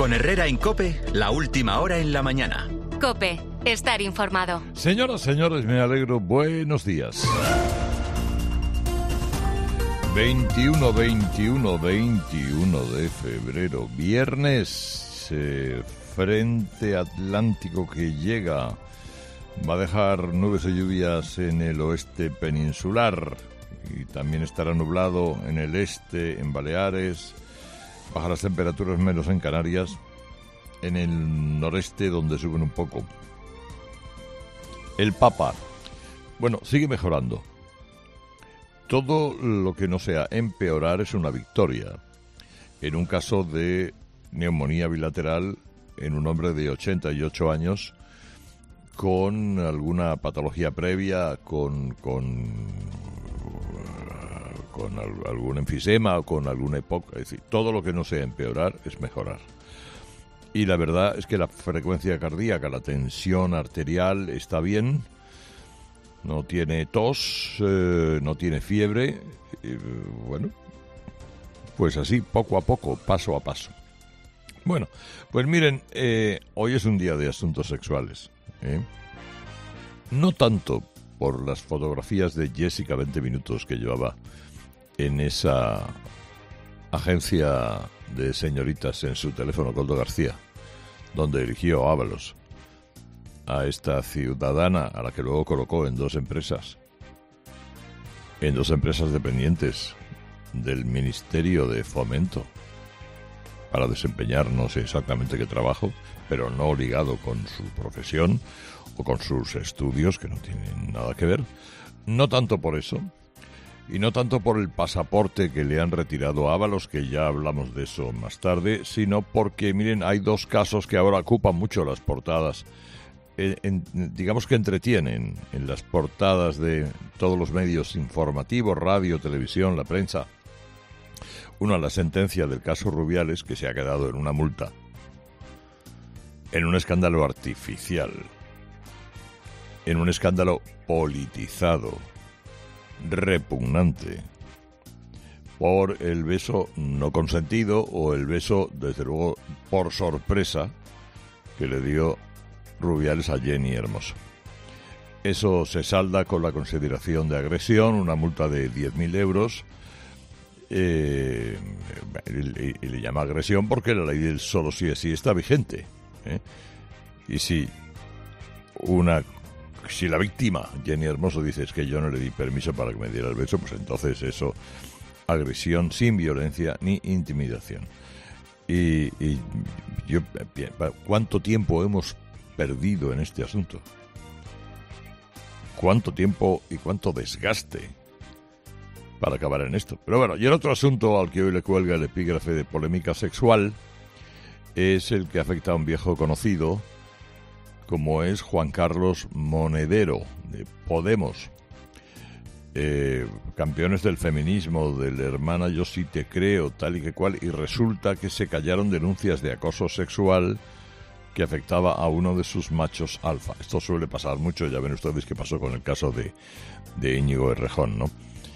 Con Herrera en COPE, la última hora en la mañana. COPE, estar informado. Señoras, señores, me alegro. Buenos días. 21 de febrero, viernes, frente atlántico que llega. Va a dejar nubes y lluvias en el oeste peninsular y también estará nublado en el este, en Baleares. Bajan las temperaturas menos en Canarias, en el noreste donde suben un poco. El Papa, bueno, sigue mejorando. Todo lo que no sea empeorar es una victoria. En un caso de neumonía bilateral en un hombre de 88 años con alguna patología previa, con algún enfisema o con alguna EPOC, es decir, todo lo que no sea empeorar es mejorar. Y la verdad es que la frecuencia cardíaca, la tensión arterial está bien, no tiene tos, no tiene fiebre, bueno, pues así, poco a poco, paso a paso. Bueno, pues miren, hoy es un día de asuntos sexuales, no tanto por las fotografías de Jessica 20 minutos que llevaba en esa agencia de señoritas en su teléfono, Coldo García, donde eligió Ábalos, a esta ciudadana a la que luego colocó en dos empresas dependientes del Ministerio de Fomento para desempeñar no sé exactamente qué trabajo, pero no ligado con su profesión o con sus estudios, que no tienen nada que ver. No tanto por eso, y no tanto por el pasaporte que le han retirado a Ábalos, que ya hablamos de eso más tarde, sino porque, miren, hay dos casos que ahora ocupan mucho las portadas, digamos que entretienen en las portadas de todos los medios informativos, radio, televisión, la prensa. Uno, la sentencia del caso Rubiales, que se ha quedado en una multa, en un escándalo artificial, en un escándalo politizado, repugnante, por el beso no consentido o el beso, desde luego, por sorpresa, que le dio Rubiales a Jenny Hermoso. Eso se salda con la consideración de agresión, una multa de 10.000 euros, y le llama agresión porque la ley del solo sí es sí está vigente, y si la víctima, Jenny Hermoso, dice es que yo no le di permiso para que me diera el beso, pues entonces eso, agresión sin violencia ni intimidación. Y yo, ¿cuánto tiempo hemos perdido en este asunto? ¿Cuánto tiempo y cuánto desgaste para acabar en esto? Pero bueno, y el otro asunto al que hoy le cuelga el epígrafe de polémica sexual es el que afecta a un viejo conocido, como es Juan Carlos Monedero, de Podemos. Campeones del feminismo, del hermana yo sí te creo, tal y que cual, y resulta que se callaron denuncias de acoso sexual que afectaba a uno de sus machos alfa. Esto suele pasar mucho, ya ven ustedes qué pasó con el caso de Íñigo Errejón, ¿no?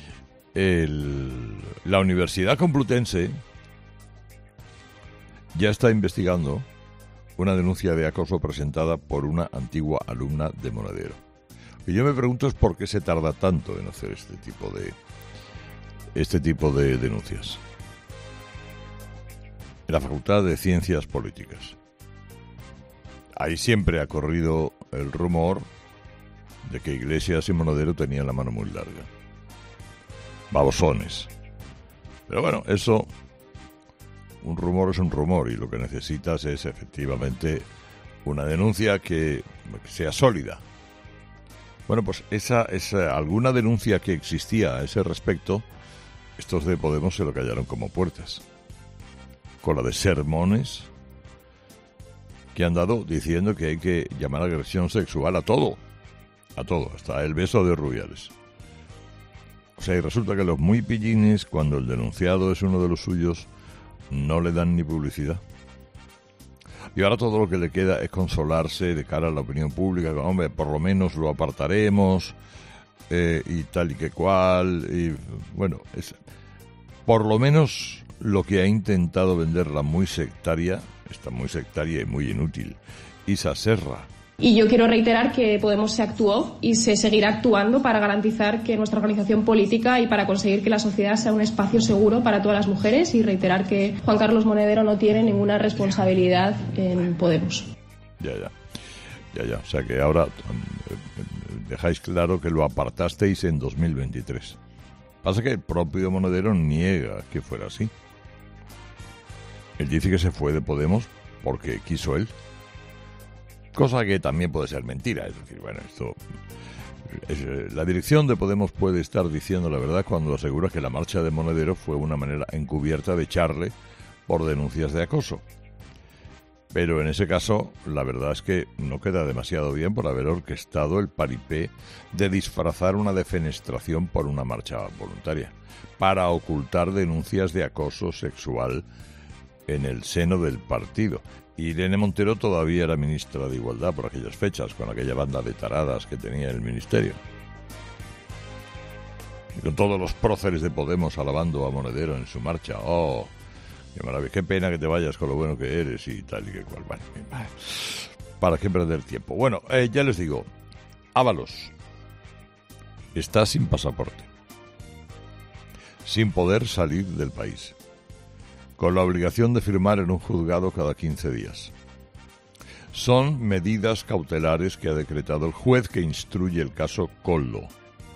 La Universidad Complutense ya está investigando una denuncia de acoso presentada por una antigua alumna de Monedero. Y yo me pregunto es por qué se tarda tanto en hacer este tipo de denuncias. En la Facultad de Ciencias Políticas. Ahí siempre ha corrido el rumor de que Iglesias y Monedero tenían la mano muy larga. Babosones. Pero bueno, eso... Un rumor es un rumor y lo que necesitas es efectivamente una denuncia que sea sólida. Bueno, pues esa alguna denuncia que existía a ese respecto, estos de Podemos se lo callaron como puertas. Con la de sermones que han dado diciendo que hay que llamar agresión sexual a todo, hasta el beso de Rubiales. O sea, y resulta que los muy pillines, cuando el denunciado es uno de los suyos, no le dan ni publicidad. Y ahora todo lo que le queda es consolarse de cara a la opinión pública. Hombre, por lo menos lo apartaremos, y tal y que cual. Y bueno, es por lo menos lo que ha intentado vender la muy sectaria Está muy sectaria y muy inútil. Isa Serra. Y yo quiero reiterar que Podemos se actuó y se seguirá actuando para garantizar que nuestra organización política y para conseguir que la sociedad sea un espacio seguro para todas las mujeres, y reiterar que Juan Carlos Monedero no tiene ninguna responsabilidad en Podemos. Ya. O sea que ahora dejáis claro que lo apartasteis en 2023. Pasa que el propio Monedero niega que fuera así. Él dice que se fue de Podemos porque quiso él. Cosa que también puede ser mentira. Es decir, bueno, la dirección de Podemos puede estar diciendo la verdad cuando asegura que la marcha de Monedero fue una manera encubierta de echarle por denuncias de acoso. Pero en ese caso, la verdad es que no queda demasiado bien por haber orquestado el paripé de disfrazar una defenestración por una marcha voluntaria, para ocultar denuncias de acoso sexual en el seno del partido. Irene Montero todavía era ministra de Igualdad por aquellas fechas, con aquella banda de taradas que tenía el ministerio. Y con todos los próceres de Podemos alabando a Monedero en su marcha. ¡Oh, qué maravilla! ¡Qué pena que te vayas con lo bueno que eres! Y tal y que cual. Bueno, ¿para qué perder tiempo? Bueno, ya les digo, Ábalos está sin pasaporte, sin poder salir del país, con la obligación de firmar en un juzgado cada 15 días. Son medidas cautelares que ha decretado el juez que instruye el caso Koldo,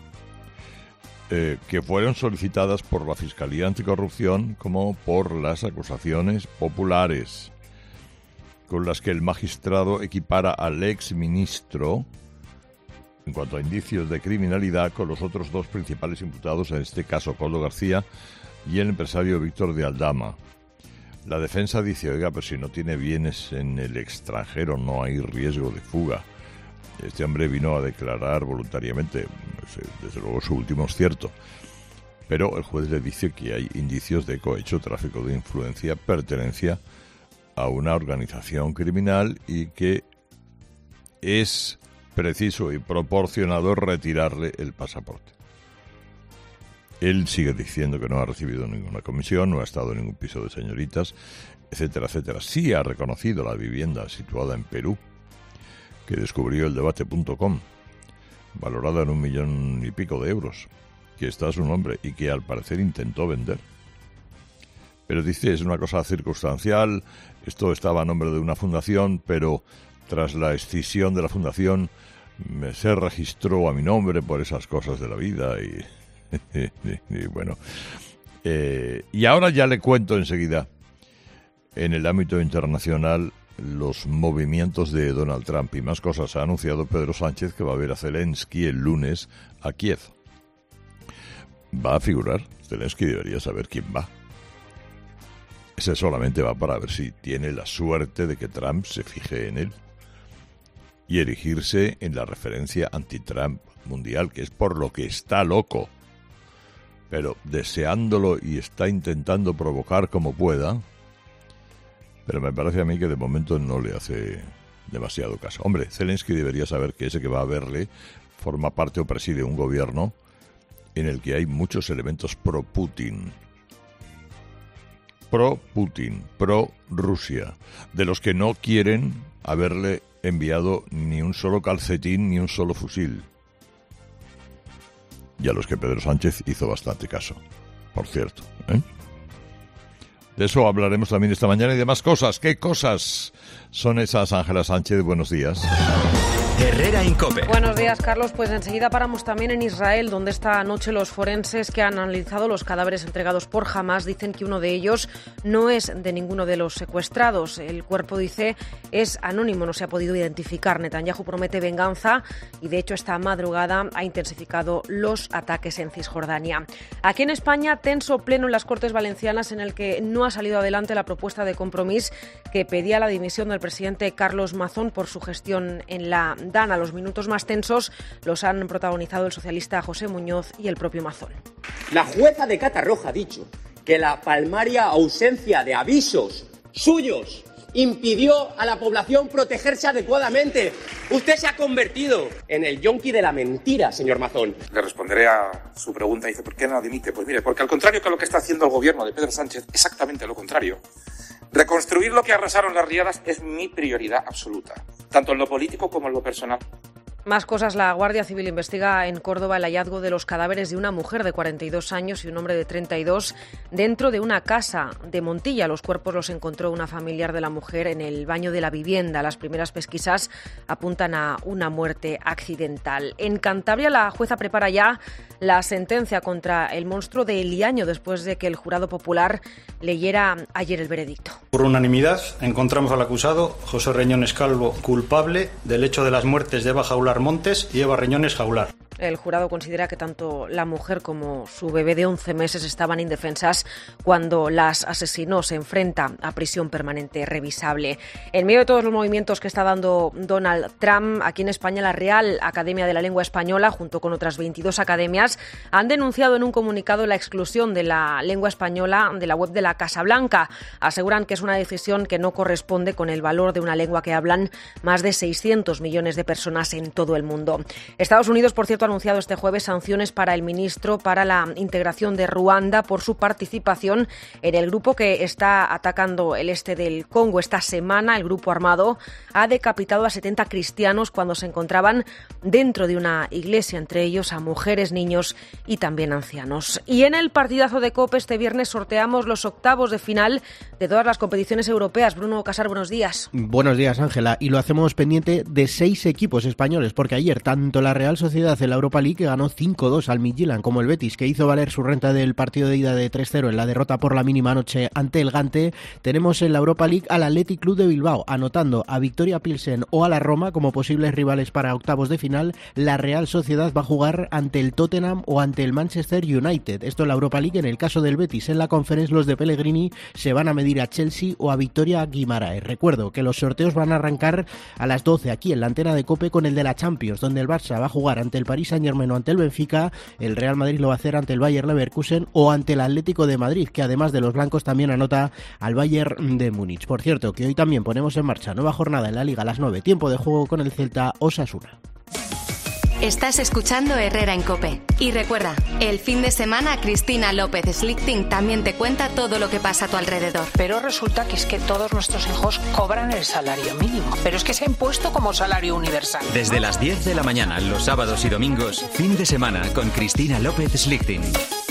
que fueron solicitadas por la Fiscalía Anticorrupción como por las acusaciones populares, con las que el magistrado equipara al exministro, en cuanto a indicios de criminalidad, con los otros dos principales imputados en este caso, Koldo García y el empresario Víctor de Aldama. La defensa dice, oiga, pero si no tiene bienes en el extranjero, no hay riesgo de fuga. Este hombre vino a declarar voluntariamente, desde luego su último es cierto, pero el juez le dice que hay indicios de cohecho, tráfico de influencia, pertenencia a una organización criminal y que es preciso y proporcionado retirarle el pasaporte. Él sigue diciendo que no ha recibido ninguna comisión, no ha estado en ningún piso de señoritas, etcétera, etcétera. Sí ha reconocido la vivienda situada en Perú, que descubrió el debate.com, valorada en 1,5 millones de euros, que está a su nombre y que al parecer intentó vender. Pero dice, es una cosa circunstancial, esto estaba a nombre de una fundación, pero tras la escisión de la fundación se registró a mi nombre por esas cosas de la vida y bueno, y ahora ya le cuento enseguida, en el ámbito internacional, los movimientos de Donald Trump y más cosas. Ha anunciado Pedro Sánchez que va a ver a Zelensky el lunes a Kiev. Va a figurar, Zelensky debería saber quién va. Ese solamente va para ver si tiene la suerte de que Trump se fije en él y erigirse en la referencia anti-Trump mundial, que es por lo que está loco, pero deseándolo y está intentando provocar como pueda, pero me parece a mí que de momento no le hace demasiado caso. Hombre, Zelensky debería saber que ese que va a verle forma parte o preside un gobierno en el que hay muchos elementos pro-Putin, pro-Rusia, de los que no quieren haberle enviado ni un solo calcetín ni un solo fusil. Y a los que Pedro Sánchez hizo bastante caso, por cierto. De eso hablaremos también esta mañana y de más cosas. ¿Qué cosas son esas, Ángela Sánchez? Buenos días. Herrera Incope. Buenos días, Carlos. Pues enseguida paramos también en Israel, donde esta noche los forenses que han analizado los cadáveres entregados por Hamás dicen que uno de ellos no es de ninguno de los secuestrados. El cuerpo, dice, es anónimo, no se ha podido identificar. Netanyahu promete venganza y, de hecho, esta madrugada ha intensificado los ataques en Cisjordania. Aquí en España, tenso pleno en las Cortes Valencianas, en el que no ha salido adelante la propuesta de Compromís que pedía la dimisión del presidente Carlos Mazón por su gestión en la DANA. Los minutos más tensos los han protagonizado el socialista José Muñoz y el propio Mazón. La jueza de Catarroja ha dicho que la palmaria ausencia de avisos suyos impidió a la población protegerse adecuadamente. Usted se ha convertido en el yonki de la mentira, señor Mazón. Le responderé a su pregunta. Dice, ¿por qué no dimite? Pues mire, porque al contrario que lo que está haciendo el gobierno de Pedro Sánchez, exactamente lo contrario. Reconstruir lo que arrasaron las riadas es mi prioridad absoluta, tanto en lo político como en lo personal. Más cosas. La Guardia Civil investiga en Córdoba el hallazgo de los cadáveres de una mujer de 42 años y un hombre de 32 dentro de una casa de Montilla. Los cuerpos los encontró una familiar de la mujer en el baño de la vivienda. Las primeras pesquisas apuntan a una muerte accidental. En Cantabria, la jueza prepara ya la sentencia contra el monstruo de Eliaño después de que el jurado popular leyera ayer el veredicto. Por unanimidad, encontramos al acusado, José Reñones Calvo, culpable del hecho de las muertes de Eva Jaular Montes y Eva Reñones Jaular. El jurado considera que tanto la mujer como su bebé de 11 meses estaban indefensas cuando las asesinó. Se enfrenta a prisión permanente revisable. En medio de todos los movimientos que está dando Donald Trump, aquí en España la Real Academia de la Lengua Española, junto con otras 22 academias, han denunciado en un comunicado la exclusión de la lengua española de la web de la Casa Blanca. Aseguran que es una decisión que no corresponde con el valor de una lengua que hablan más de 600 millones de personas en todo el mundo. Estados Unidos, por cierto, ha anunciado este jueves sanciones para el ministro para la integración de Ruanda por su participación en el grupo que está atacando el este del Congo. Esta semana el grupo armado ha decapitado a 70 cristianos cuando se encontraban dentro de una iglesia, entre ellos a mujeres, niños y también ancianos. Y en el partidazo de COPE este viernes sorteamos los octavos de final de todas las competiciones europeas. Bruno Casar, buenos días. Buenos días, Ángela. Y lo hacemos pendiente de 6 equipos españoles, porque ayer tanto la Real Sociedad en la Europa League ganó 5-2 al Midtjylland, como el Betis, que hizo valer su renta del partido de ida de 3-0 en la derrota por la mínima anoche ante el Gante. Tenemos en la Europa League al Athletic Club de Bilbao, anotando a Victoria Pilsen o a la Roma como posibles rivales para octavos de final. La Real Sociedad va a jugar ante el Tottenham o ante el Manchester United. Esto en la Europa League. En el caso del Betis, en la Conference, los de Pellegrini se van a medir a Chelsea o a Victoria Guimaraes. Recuerdo que los sorteos van a arrancar a las 12 aquí en la antena de COPE con el de la Champions, donde el Barça va a jugar ante el Paris Saint-Germain o ante el Benfica. El Real Madrid lo va a hacer ante el Bayer Leverkusen o ante el Atlético de Madrid, que además de los blancos también anota al Bayern de Múnich. Por cierto, que hoy también ponemos en marcha nueva jornada en la Liga a las 9, tiempo de juego con el Celta Osasuna. Estás escuchando Herrera en COPE. Y recuerda, el fin de semana Cristina López Slichting también te cuenta todo lo que pasa a tu alrededor. Pero resulta que es que todos nuestros hijos cobran el salario mínimo. Pero es que se ha impuesto como salario universal. Desde las 10 de la mañana, los sábados y domingos, fin de semana con Cristina López Slichting.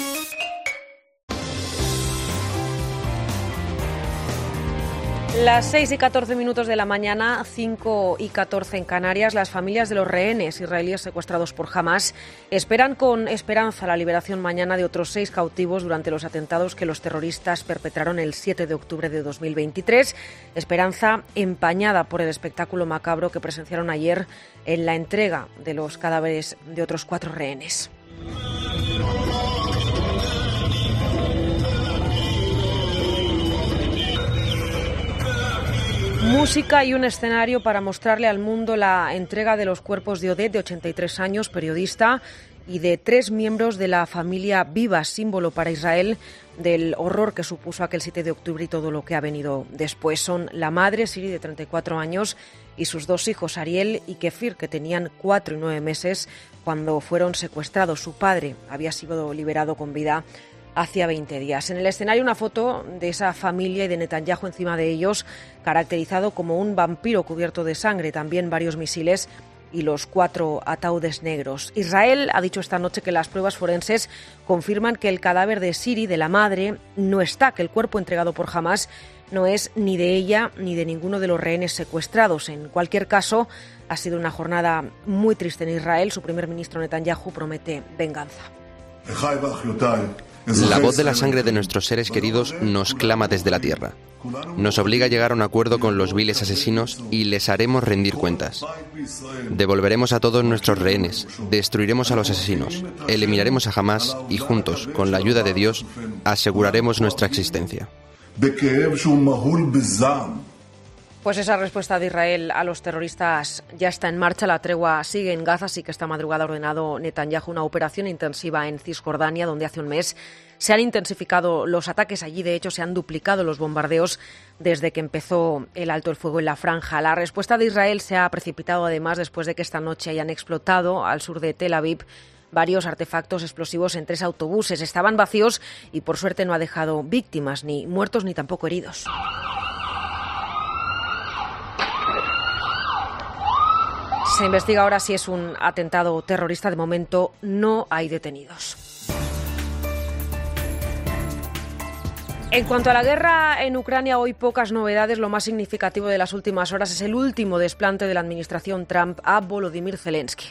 Las 6:14 de la mañana, 5:14 en Canarias. Las familias de los rehenes israelíes secuestrados por Hamás esperan con esperanza la liberación mañana de otros 6 cautivos durante los atentados que los terroristas perpetraron el 7 de octubre de 2023. Esperanza empañada por el espectáculo macabro que presenciaron ayer en la entrega de los cadáveres de otros 4 rehenes. Música y un escenario para mostrarle al mundo la entrega de los cuerpos de Odette, de 83 años, periodista, y de 3 miembros de la familia Vivas, símbolo para Israel del horror que supuso aquel 7 de octubre y todo lo que ha venido después. Son la madre, Siri, de 34 años, y sus 2 hijos, Ariel y Kefir, que tenían 4 y 9 meses cuando fueron secuestrados. Su padre había sido liberado con vida hacía 20 días. En el escenario una foto de esa familia y de Netanyahu encima de ellos, caracterizado como un vampiro cubierto de sangre, también varios misiles y los 4 ataúdes negros. Israel ha dicho esta noche que las pruebas forenses confirman que el cadáver de Siri, de la madre, no está, que el cuerpo entregado por Hamás no es ni de ella ni de ninguno de los rehenes secuestrados. En cualquier caso, ha sido una jornada muy triste en Israel. Su primer ministro Netanyahu promete venganza. La voz de la sangre de nuestros seres queridos nos clama desde la tierra. Nos obliga a llegar a un acuerdo con los viles asesinos y les haremos rendir cuentas. Devolveremos a todos nuestros rehenes, destruiremos a los asesinos, eliminaremos a Hamás y juntos, con la ayuda de Dios, aseguraremos nuestra existencia. Pues esa respuesta de Israel a los terroristas ya está en marcha. La tregua sigue en Gaza, así que esta madrugada ha ordenado Netanyahu una operación intensiva en Cisjordania, donde hace un mes se han intensificado los ataques. Allí, de hecho, se han duplicado los bombardeos desde que empezó el alto el fuego en la franja. La respuesta de Israel se ha precipitado, además, después de que esta noche hayan explotado al sur de Tel Aviv varios artefactos explosivos en 3 autobuses. Estaban vacíos y por suerte no ha dejado víctimas, ni muertos ni tampoco heridos. Se investiga ahora si es un atentado terrorista. De momento no hay detenidos. En cuanto a la guerra en Ucrania, hoy pocas novedades. Lo más significativo de las últimas horas es el último desplante de la administración Trump a Volodymyr Zelensky.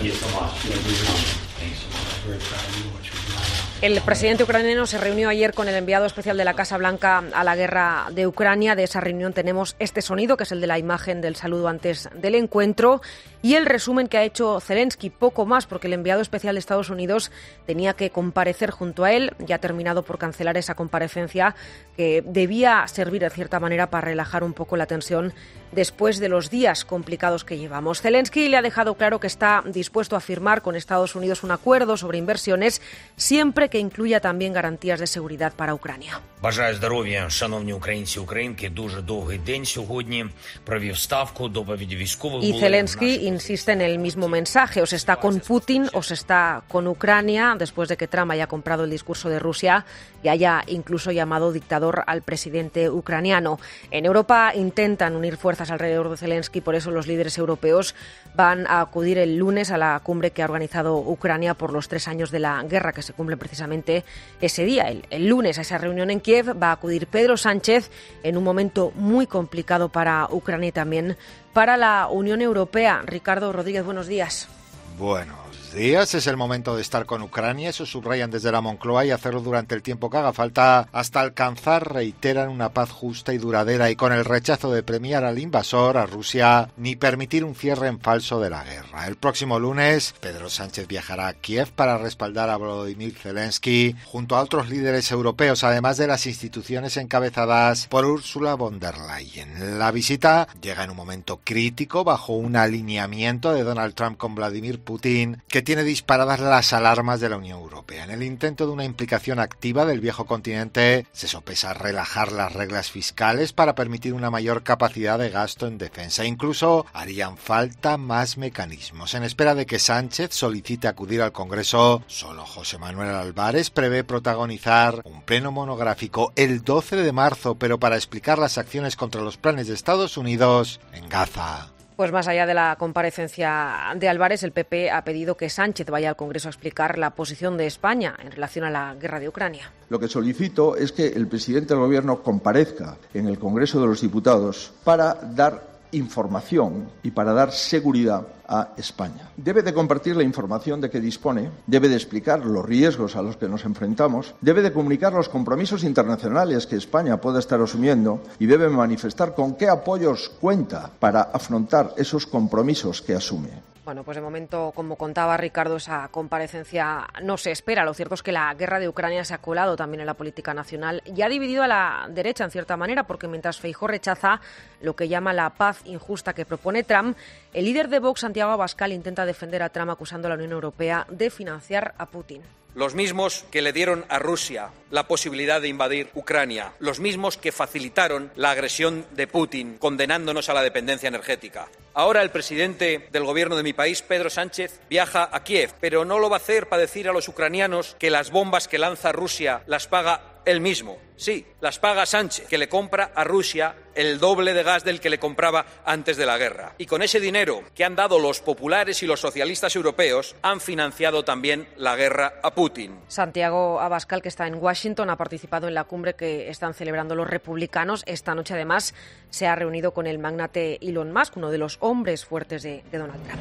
El presidente ucraniano se reunió ayer con el enviado especial de la Casa Blanca a la guerra de Ucrania. De esa reunión tenemos este sonido, que es el de la imagen del saludo antes del encuentro, y el resumen que ha hecho Zelensky. Poco más, porque el enviado especial de Estados Unidos tenía que comparecer junto a él. Ya ha terminado por cancelar esa comparecencia, que debía servir de cierta manera para relajar un poco la tensión después de los días complicados que llevamos. Zelensky le ha dejado claro que está dispuesto a firmar con Estados Unidos un acuerdo sobre inversiones, siempre que incluya también garantías de seguridad para Ucrania. Бажаю здоров'я, шановні українці, українки. Дуже довгий день сьогодні. Провів ставку, доповіді військових. Y Zelensky insiste en el mismo mensaje: o se está con Putin o se está con Ucrania, después de que Trump haya comprado el discurso de Rusia y haya incluso llamado dictador al presidente ucraniano. En Europa intentan unir fuerzas alrededor de Zelensky, por eso los líderes europeos van a acudir el lunes a la cumbre que ha organizado Ucrania por los 3 años de la guerra, que se cumple precisamente ese día. El lunes a esa reunión en Kiev va a acudir Pedro Sánchez en un momento muy complicado para Ucrania y también para la Unión Europea. Ricardo Rodríguez, buenos días. Buenos días, es el momento de estar con Ucrania, eso subrayan desde la Moncloa, y hacerlo durante el tiempo que haga falta hasta alcanzar, reiteran, una paz justa y duradera, y con el rechazo de premiar al invasor, a Rusia, ni permitir un cierre en falso de la guerra. El próximo lunes, Pedro Sánchez viajará a Kiev para respaldar a Volodymyr Zelensky junto a otros líderes europeos, además de las instituciones encabezadas por Ursula von der Leyen. La visita llega en un momento crítico, bajo un alineamiento de Donald Trump con Vladimir Putin, que tiene disparadas las alarmas de la Unión Europea. En el intento de una implicación activa del viejo continente, se sopesa relajar las reglas fiscales para permitir una mayor capacidad de gasto en defensa. Incluso harían falta más mecanismos. En espera de que Sánchez solicite acudir al Congreso, solo José Manuel Álvarez prevé protagonizar un pleno monográfico el 12 de marzo, pero para explicar las acciones contra los planes de Estados Unidos en Gaza. Pues más allá de la comparecencia de Álvarez, el PP ha pedido que Sánchez vaya al Congreso a explicar la posición de España en relación a la guerra de Ucrania. Lo que solicito es que el presidente del Gobierno comparezca en el Congreso de los Diputados para dar información y para dar seguridad a España. Debe de compartir la información de que dispone, debe de explicar los riesgos a los que nos enfrentamos, debe de comunicar los compromisos internacionales que España pueda estar asumiendo y debe manifestar con qué apoyos cuenta para afrontar esos compromisos que asume. Bueno, pues de momento, como contaba Ricardo, esa comparecencia no se espera. Lo cierto es que la guerra de Ucrania se ha colado también en la política nacional y ha dividido a la derecha en cierta manera, porque mientras Feijóo rechaza lo que llama la paz injusta que propone Trump, el líder de Vox, Santiago Abascal, intenta defender a Trump acusando a la Unión Europea de financiar a Putin. Los mismos que le dieron a Rusia la posibilidad de invadir Ucrania, los mismos que facilitaron la agresión de Putin, condenándonos a la dependencia energética. Ahora el presidente del gobierno de mi país, Pedro Sánchez, viaja a Kiev, pero no lo va a hacer para decir a los ucranianos que las bombas que lanza Rusia las paga él mismo. Sí, las paga Sánchez, que le compra a Rusia el doble de gas del que le compraba antes de la guerra. Y con ese dinero que han dado los populares y los socialistas europeos, han financiado también la guerra a Putin. Santiago Abascal, que está en Washington, ha participado en la cumbre que están celebrando los republicanos. Esta noche, además, se ha reunido con el magnate Elon Musk, uno de los hombres fuertes de Donald Trump.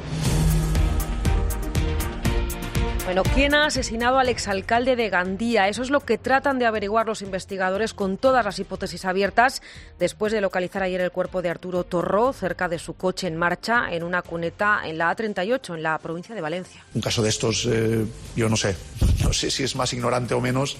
Bueno, ¿quién ha asesinado al exalcalde de Gandía? Eso es lo que tratan de averiguar los investigadores, con todas las hipótesis abiertas, después de localizar ayer el cuerpo de Arturo Torró cerca de su coche en marcha en una cuneta en la A38, en la provincia de Valencia. Un caso de estos, yo no sé si es más ignorante o menos,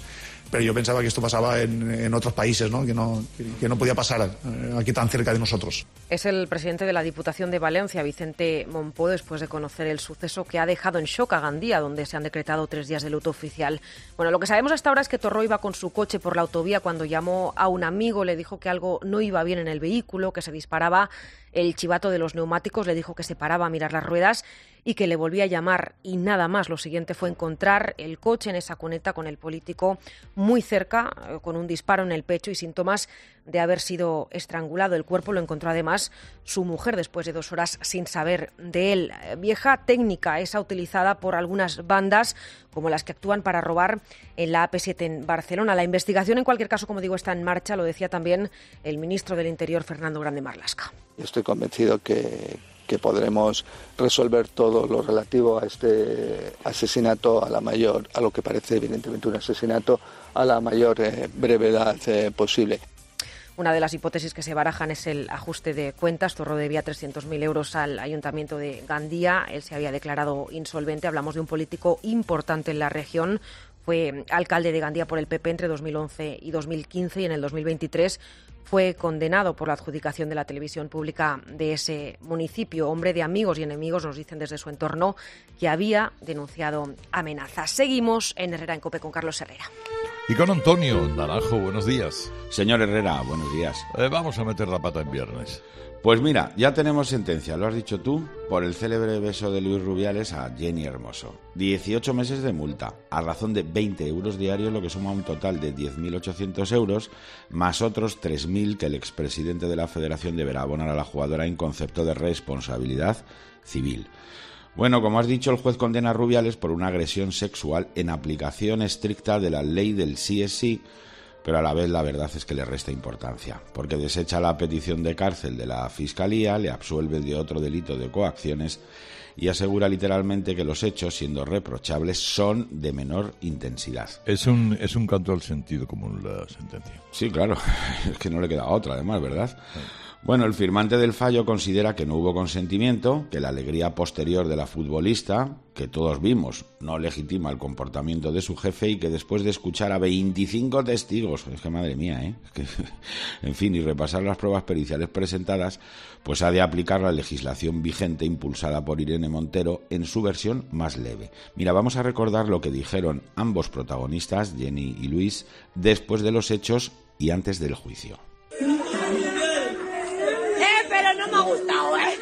pero yo pensaba que esto pasaba en otros países, ¿no? Que no podía pasar aquí tan cerca de nosotros. Es el presidente de la Diputación de Valencia, Vicente Mompó, después de conocer el suceso que ha dejado en shock a Gandía, donde se han decretado 3 días de luto oficial. Bueno, lo que sabemos hasta ahora es que Torró iba con su coche por la autovía cuando llamó a un amigo, le dijo que algo no iba bien en el vehículo, que se disparaba el chivato de los neumáticos, le dijo que se paraba a mirar las ruedas y que le volvía a llamar y nada más. Lo siguiente fue encontrar el coche en esa cuneta con el político muy cerca, con un disparo en el pecho y síntomas de haber sido estrangulado. El cuerpo lo encontró además su mujer después de 2 horas sin saber de él. Vieja técnica esa utilizada por algunas bandas como las que actúan para robar en la AP7 en Barcelona. La investigación, en cualquier caso, como digo, está en marcha. Lo decía también el ministro del Interior, Fernando Grande Marlaska. Estoy convencido que podremos resolver todo lo relativo a este asesinato a lo que parece evidentemente un asesinato, a la mayor brevedad posible. Una de las hipótesis que se barajan es el ajuste de cuentas. Torró debía 300.000 euros al Ayuntamiento de Gandía. Él se había declarado insolvente. Hablamos de un político importante en la región. Fue alcalde de Gandía por el PP entre 2011 y 2015 y en el 2023 fue condenado por la adjudicación de la televisión pública de ese municipio. Hombre de amigos y enemigos, nos dicen desde su entorno, que había denunciado amenazas. Seguimos en Herrera en COPE con Carlos Herrera. Y con Antonio Naranjo, buenos días. Señor Herrera, buenos días. Vamos a meter la pata en viernes. Pues mira, ya tenemos sentencia, lo has dicho tú, por el célebre beso de Luis Rubiales a Jenny Hermoso. 18 meses de multa, a razón de 20 euros diarios, lo que suma un total de 10.800 euros, más otros 3.000 que el expresidente de la Federación deberá abonar a la jugadora en concepto de responsabilidad civil. Bueno, como has dicho, el juez condena a Rubiales por una agresión sexual en aplicación estricta de la ley del sí es sí, pero a la vez la verdad es que le resta importancia, porque desecha la petición de cárcel de la Fiscalía, le absuelve de otro delito de coacciones y asegura literalmente que los hechos, siendo reprochables, son de menor intensidad. Es un canto al sentido común la sentencia. Sí, claro, es que no le queda otra además, ¿verdad? Sí. Bueno, el firmante del fallo considera que no hubo consentimiento, que la alegría posterior de la futbolista, que todos vimos, no legitima el comportamiento de su jefe y que después de escuchar a 25 testigos, es que madre mía, es que, en fin, y repasar las pruebas periciales presentadas, pues ha de aplicar la legislación vigente impulsada por Irene Montero en su versión más leve. Mira, vamos a recordar lo que dijeron ambos protagonistas, Jenny y Luis, después de los hechos y antes del juicio. Pero no me ha gustado, ¿eh?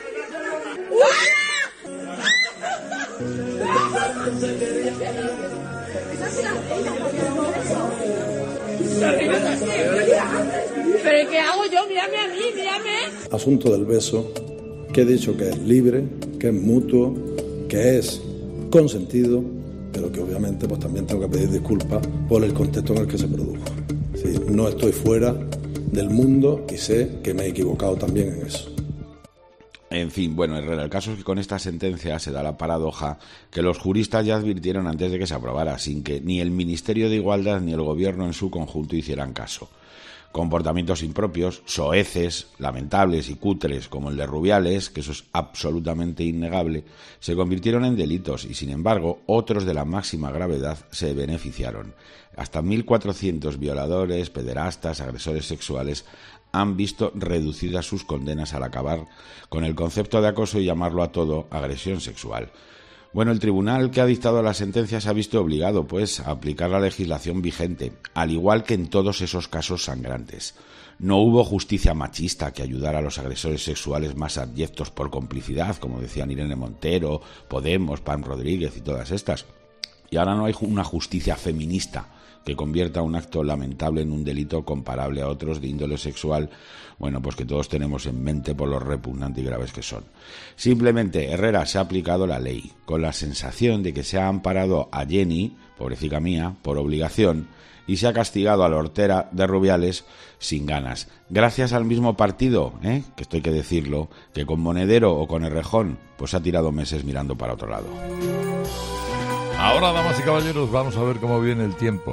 ¿Pero qué hago yo? Mírame a mí, mírame. Asunto del beso, que he dicho que es libre, que es mutuo, que es consentido, pero que obviamente pues también tengo que pedir disculpas por el contexto en el que se produjo. Sí, no estoy fuera del mundo y sé que me he equivocado también en eso. En fin, bueno, Herrera, el caso es que con esta sentencia se da la paradoja que los juristas ya advirtieron antes de que se aprobara, sin que ni el Ministerio de Igualdad ni el Gobierno en su conjunto hicieran caso. Comportamientos impropios, soeces, lamentables y cutres, como el de Rubiales, que eso es absolutamente innegable, se convirtieron en delitos y, sin embargo, otros de la máxima gravedad se beneficiaron. Hasta 1.400 violadores, pederastas, agresores sexuales han visto reducidas sus condenas al acabar con el concepto de acoso y llamarlo a todo agresión sexual. Bueno, el tribunal que ha dictado la sentencia se ha visto obligado, pues, a aplicar la legislación vigente, al igual que en todos esos casos sangrantes. No hubo justicia machista que ayudara a los agresores sexuales más abyectos por complicidad, como decían Irene Montero, Podemos, Pam Rodríguez y todas estas. Y ahora no hay una justicia feminista que convierta un acto lamentable en un delito comparable a otros de índole sexual, bueno, pues que todos tenemos en mente por lo repugnante y graves que son. Simplemente Herrera se ha aplicado la ley, con la sensación de que se ha amparado a Jenny, pobrecita mía, por obligación, y se ha castigado a la hortera de Rubiales sin ganas. Gracias al mismo partido, que esto hay que decirlo, que con Monedero o con Errejón, pues ha tirado meses mirando para otro lado. Ahora, damas y caballeros, vamos a ver cómo viene el tiempo.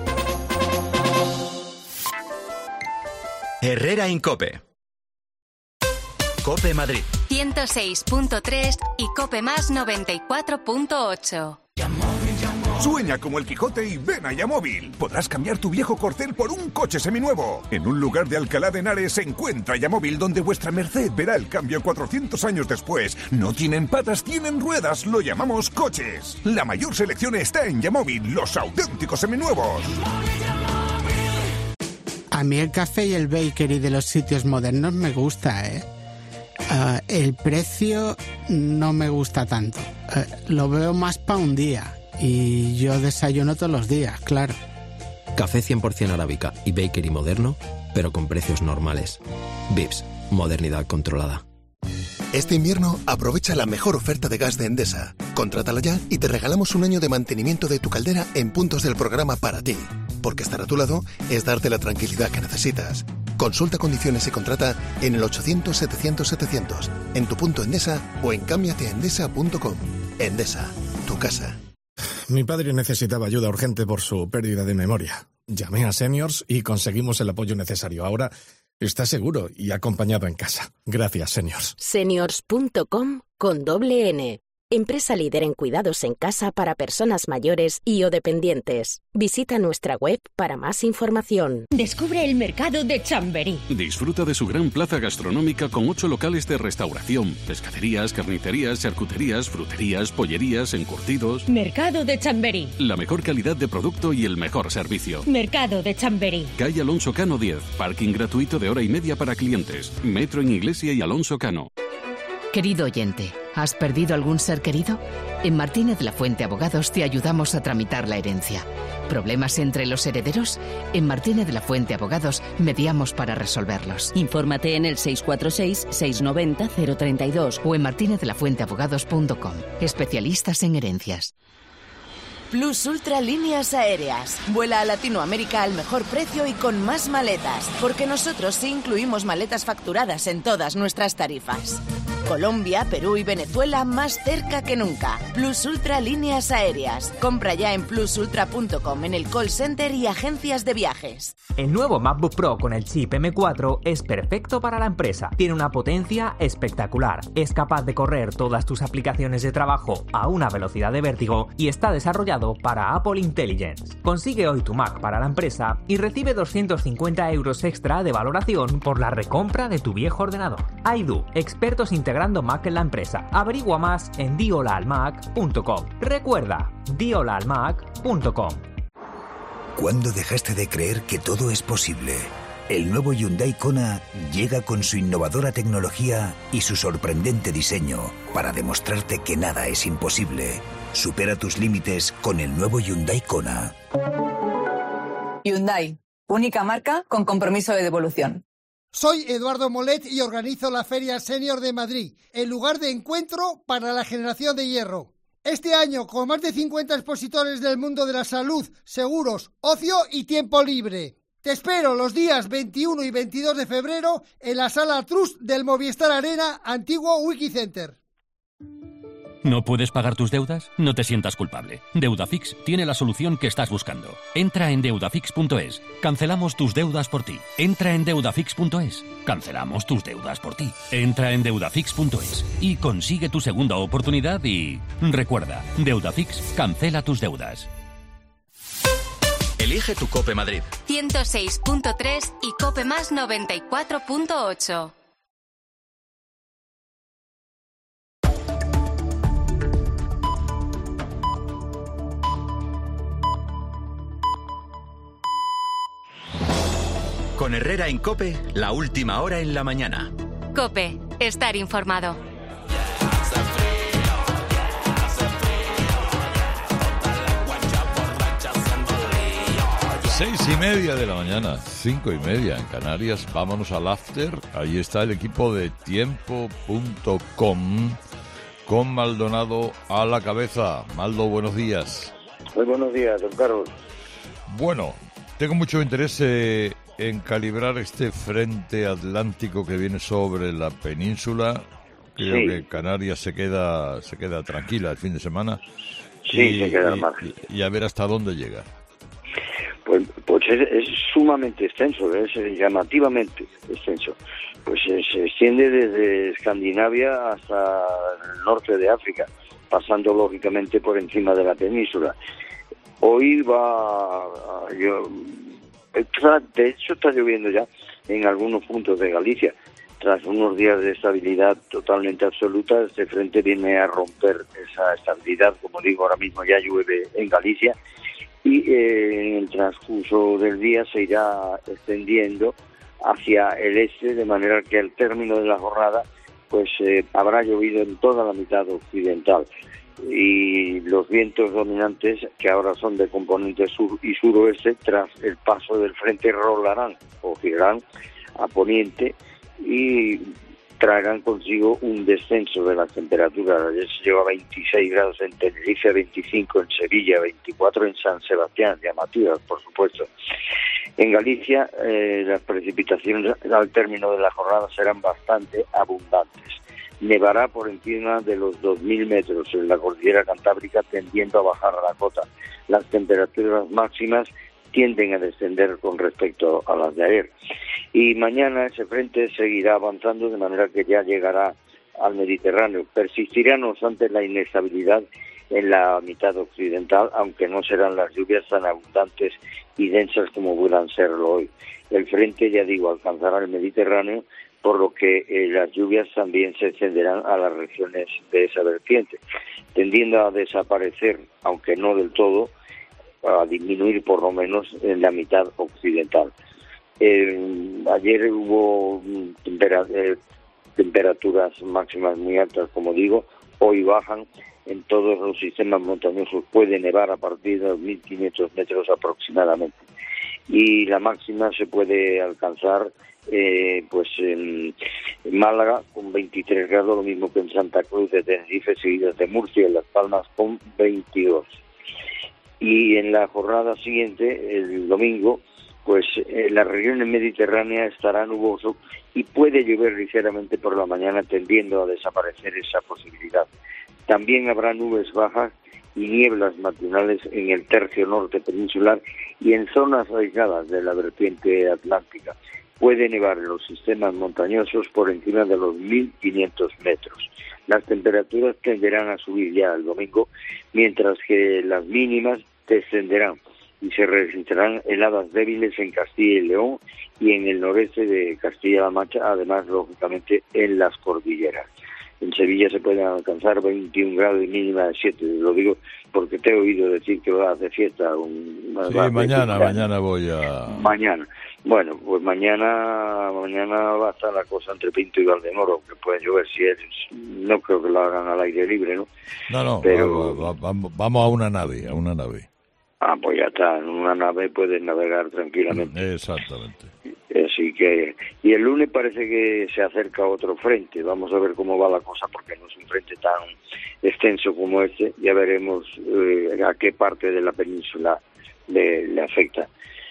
Herrera en COPE. COPE Madrid 106.3 y COPE Más 94.8. Sueña como el Quijote y ven a Yamóvil. Podrás cambiar tu viejo corcel por un coche seminuevo. En un lugar de Alcalá de Henares se encuentra Yamóvil, donde vuestra merced verá el cambio 400 años después. No tienen patas, tienen ruedas. Lo llamamos coches. La mayor selección está en Yamóvil, los auténticos seminuevos. A mí el café y el bakery de los sitios modernos me gusta, ¿eh? El precio no me gusta tanto. Lo veo más para un día. Y yo desayuno todos los días, claro. Café 100% arábica y bakery moderno, pero con precios normales. Vips, modernidad controlada. Este invierno aprovecha la mejor oferta de gas de Endesa. Contrátala ya y te regalamos un año de mantenimiento de tu caldera en puntos del programa para ti. Porque estar a tu lado es darte la tranquilidad que necesitas. Consulta condiciones y contrata en el 800-700-700, en tu punto Endesa o en cambiateendesa.com. Endesa, tu casa. Mi padre necesitaba ayuda urgente por su pérdida de memoria. Llamé a Seniors y conseguimos el apoyo necesario. Ahora está seguro y acompañado en casa. Gracias, Seniors. Seniors.com con doble N. Empresa líder en cuidados en casa para personas mayores y o dependientes. Visita nuestra web para más información. Descubre el mercado de Chamberí. Disfruta de su gran plaza gastronómica con 8 locales de restauración, pescaderías, carnicerías, charcuterías, fruterías, pollerías, encurtidos. Mercado de Chamberí. La mejor calidad de producto y el mejor servicio. Mercado de Chamberí. Calle Alonso Cano 10. Parking gratuito de 1.5 horas para clientes. Metro en Iglesia y Alonso Cano. Querido oyente, ¿has perdido algún ser querido? En Martínez La Fuente Abogados te ayudamos a tramitar la herencia. ¿Problemas entre los herederos? En Martínez La Fuente Abogados mediamos para resolverlos. Infórmate en el 646-690-032 o en martinezlafuenteabogados.com. Especialistas en herencias. Plus Ultra Líneas Aéreas. Vuela a Latinoamérica al mejor precio y con más maletas, porque nosotros sí incluimos maletas facturadas en todas nuestras tarifas. Colombia, Perú y Venezuela más cerca que nunca. Plus Ultra Líneas Aéreas. Compra ya en plusultra.com en el call center y agencias de viajes. El nuevo MacBook Pro con el chip M4 es perfecto para la empresa. Tiene una potencia espectacular. Es capaz de correr todas tus aplicaciones de trabajo a una velocidad de vértigo y está desarrollado para Apple Intelligence. Consigue hoy tu Mac para la empresa y recibe 250 € extra de valoración por la recompra de tu viejo ordenador. Aidu, expertos integrando Mac en la empresa. Averigua más en diolaalmac.com. Recuerda, diolaalmac.com. ¿Cuándo dejaste de creer que todo es posible? El nuevo Hyundai Kona llega con su innovadora tecnología y su sorprendente diseño para demostrarte que nada es imposible. Supera tus límites con el nuevo Hyundai Kona. Hyundai, única marca con compromiso de devolución. Soy Eduardo Molet y organizo la Feria Senior de Madrid, el lugar de encuentro para la generación de hierro. Este año, con más de 50 expositores del mundo de la salud, seguros, ocio y tiempo libre. Te espero los días 21 y 22 de febrero en la Sala Trust del Movistar Arena, antiguo Wikicenter. ¿No puedes pagar tus deudas? No te sientas culpable. Deudafix tiene la solución que estás buscando. Entra en deudafix.es. Cancelamos tus deudas por ti. Entra en deudafix.es. Cancelamos tus deudas por ti. Entra en deudafix.es y consigue tu segunda oportunidad y... recuerda, Deudafix cancela tus deudas. Elige tu COPE Madrid. 106.3 y COPE Más 94.8. Con Herrera en COPE, la última hora en la mañana. COPE, estar informado. 6:30 de la mañana, 5:30 en Canarias. Vámonos al after. Ahí está el equipo de tiempo.com con Maldonado a la cabeza. Maldo, buenos días. Muy buenos días, don Carlos. Bueno, tengo mucho interés en calibrar este frente atlántico que viene sobre la península. Creo que Canarias se queda tranquila el fin de semana. Sí, se queda al margen. Y a ver hasta dónde llega. Pues es sumamente extenso, es llamativamente extenso. Pues se extiende desde Escandinavia hasta el norte de África, pasando lógicamente por encima de la península. Hoy de hecho está lloviendo ya en algunos puntos de Galicia. Tras unos días de estabilidad totalmente absoluta, este frente viene a romper esa estabilidad. Como digo, ahora mismo ya llueve en Galicia y en el transcurso del día se irá extendiendo hacia el este, de manera que al término de la jornada pues habrá llovido en toda la mitad occidental. Y los vientos dominantes, que ahora son de componente sur y suroeste, tras el paso del frente rolarán o girarán a poniente y traerán consigo un descenso de las temperaturas. Ayer se llegó a 26 grados en Tenerife, 25 en Sevilla, 24 en San Sebastián, llamativas por supuesto. En Galicia las precipitaciones al término de la jornada serán bastante abundantes. Nevará por encima de los 2.000 metros en la cordillera cantábrica, tendiendo a bajar a la cota. Las temperaturas máximas tienden a descender con respecto a las de ayer. Y mañana ese frente seguirá avanzando, de manera que ya llegará al Mediterráneo. Persistirá, no obstante, la inestabilidad en la mitad occidental, aunque no serán las lluvias tan abundantes y densas como puedan serlo hoy. El frente, ya digo, alcanzará el Mediterráneo, por lo que las lluvias también se extenderán a las regiones de esa vertiente, tendiendo a desaparecer, aunque no del todo, a disminuir por lo menos en la mitad occidental. Ayer hubo temperaturas máximas muy altas, como digo, hoy bajan. En todos los sistemas montañosos puede nevar a partir de los 1.500 metros aproximadamente. Y la máxima se puede alcanzar en Málaga con 23 grados, lo mismo que en Santa Cruz de Tenerife, seguidas de Murcia y Las Palmas con 22. Y en la jornada siguiente, el domingo, pues las regiones mediterráneas estará nuboso y puede llover ligeramente por la mañana, tendiendo a desaparecer esa posibilidad. También habrá nubes bajas y nieblas matinales en el tercio norte peninsular y en zonas aisladas de la vertiente atlántica. Puede nevar en los sistemas montañosos por encima de los 1.500 metros. Las temperaturas tenderán a subir ya el domingo, mientras que las mínimas descenderán y se registrarán heladas débiles en Castilla y León y en el noreste de Castilla-La Mancha, además, lógicamente, en las cordilleras. En Sevilla se pueden alcanzar 21 grados y mínima de 7. Lo digo porque te he oído decir que vas de fiesta. Sí, mañana voy a... Mañana. Bueno, pues mañana va a estar la cosa entre Pinto y Valdemoro, que puede llover si es... No creo que lo hagan al aire libre, ¿no? No, pero... vamos a una nave, Ah, pues ya está, en una nave puedes navegar tranquilamente. Exactamente. Así que... Y el lunes parece que se acerca otro frente. Vamos a ver cómo va la cosa, porque no es un frente tan extenso como este. Ya veremos a qué parte de la península le afecta.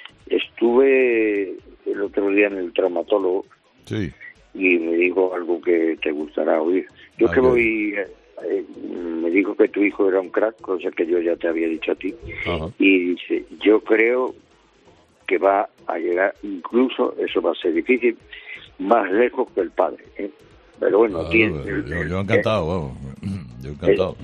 Estuve el otro día en el traumatólogo. Sí. Y me dijo algo que te gustará oír. Yo que voy... me dijo que tu hijo era un crack, cosa que yo ya te había dicho a ti. Ajá. Y dice, yo creo que va a llegar, incluso, eso va a ser difícil, más lejos que el padre, ¿eh? Pero bueno, yo encantado, yo encantado.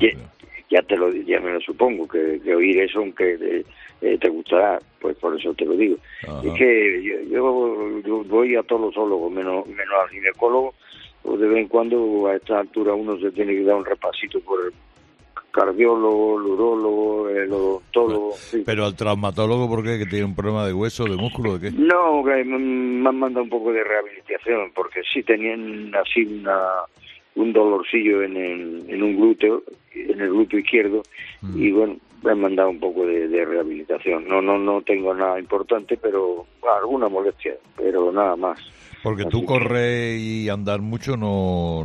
Ya me lo supongo, que oír eso, aunque te gustará, pues por eso te lo digo. Ajá. Es que yo voy a todos los ólogos, menos al ginecólogo. Pues de vez en cuando, a esta altura, uno se tiene que dar un repasito por el cardiólogo, el urólogo, el odontólogo. Sí. Pero al traumatólogo, ¿por qué? ¿Que tiene un problema de hueso, de músculo, de qué? No, que me han mandado un poco de rehabilitación, porque sí tenían así un dolorcillo en un glúteo, en el glúteo izquierdo, y bueno, me han mandado un poco de rehabilitación. No tengo nada importante, pero alguna molestia, pero nada más. Porque tú correr y andar mucho no...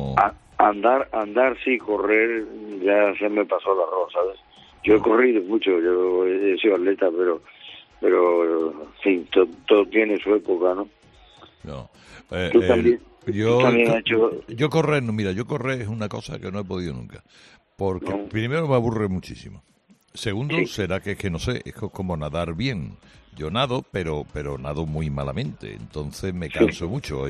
Andar sí, correr ya se me pasó el arroz, ¿sabes? Yo he corrido mucho, yo he sido atleta, pero sí, todo tiene su época, ¿no? No. Tú también has hecho... Yo correr es una cosa que no he podido nunca. Porque primero me aburre muchísimo. Segundo, será que no sé, es como nadar bien. Yo nado, pero nado muy malamente, entonces me canso mucho.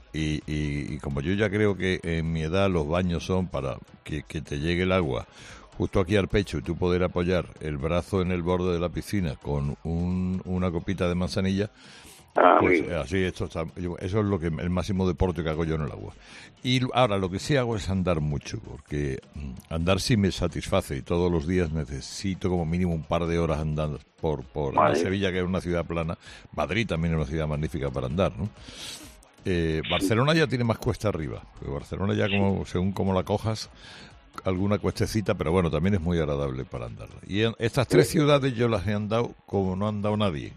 Y como yo ya creo que en mi edad los baños son para que te llegue el agua justo aquí al pecho, y tú poder apoyar el brazo en el borde de la piscina con una copita de manzanilla, pues así, eso es lo que el máximo deporte que hago yo en el agua. Y ahora lo que sí hago es andar mucho, porque andar sí me satisface, y todos los días necesito como mínimo un par de horas andando por Sevilla, que es una ciudad plana. Madrid también es una ciudad magnífica para andar, ¿no? Barcelona ya tiene más cuesta arriba, porque Barcelona ya, como según como la cojas, alguna cuestecita, pero bueno, también es muy agradable para andar. Y estas 3 ciudades yo las he andado como no ha andado nadie.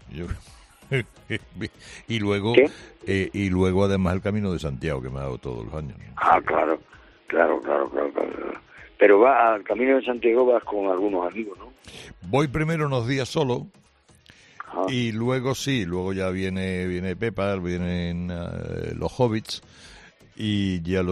Y luego además el Camino de Santiago, que me ha dado todos los años, ¿no? Claro. Pero va al Camino de Santiago, vas con algunos amigos, ¿no? Voy primero unos días solo, y luego ya viene Pepa, vienen los hobbits, y ya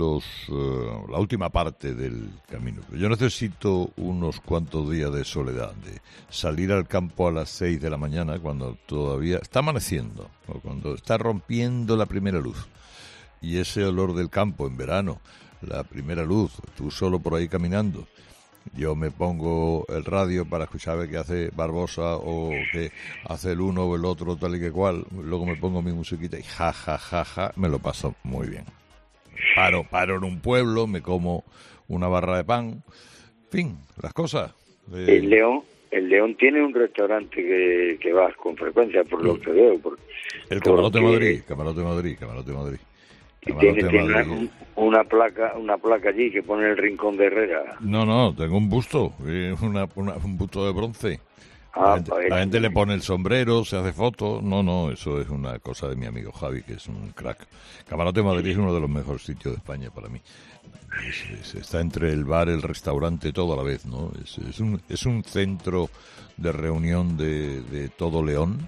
la última parte del camino. Yo necesito unos cuantos días de soledad, de salir al campo a las 6 de la mañana, cuando todavía está amaneciendo, o cuando está rompiendo la primera luz, y ese olor del campo en verano, la primera luz, tú solo por ahí caminando. Yo me pongo el radio para escuchar qué hace Barbosa o qué hace el uno o el otro, tal y que cual. Luego me pongo mi musiquita y me lo paso muy bien. Paro en un pueblo, me como una barra de pan. En fin, las cosas. El León tiene un restaurante que vas con frecuencia, por lo que veo. El Camarote Madrid. Y tiene una placa allí que pone el Rincón de Herrera. No, tengo un busto, un busto de bronce. La gente le pone el sombrero, se hace fotos. No, eso es una cosa de mi amigo Javi, que es un crack. Camarote Madrid es uno de los mejores sitios de España para mí. Está entre el bar, el restaurante, todo a la vez, ¿no? Es un centro de reunión de todo León.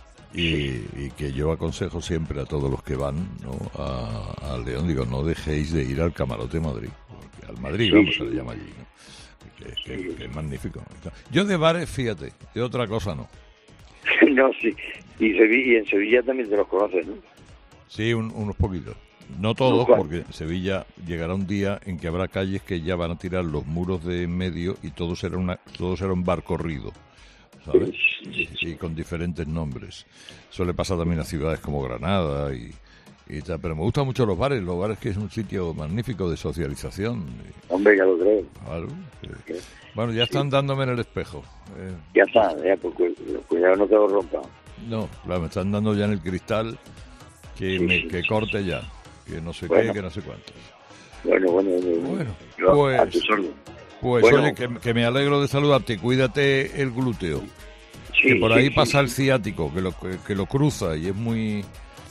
Y que yo aconsejo siempre a todos los que van, ¿no?, a León, digo, no dejéis de ir al Camarote Madrid, porque al Madrid, se le llama allí, ¿no? Que es magnífico. Yo de bares, fíjate, de otra cosa no. No, sí, y en Sevilla también te los conoces, ¿no? Sí, unos poquitos. No todos, porque en Sevilla llegará un día en que habrá calles que ya van a tirar los muros de en medio y todo será un bar corrido, ¿sabes? Y con diferentes nombres. Eso le pasa también a ciudades como Granada y tal, pero me gustan mucho los bares, que es un sitio magnífico de socialización. Hombre, ya lo creo. Claro. Bueno, ya están dándome en el espejo. Ya está, porque cuidado no te lo rompa. No, claro, me están dando ya en el cristal que corte ya, que no sé qué, que no sé cuánto. Bueno, a tu sordo. Pues oye, que me alegro de saludarte. Cuídate el glúteo. Que por ahí pasa el ciático, que lo cruza y es muy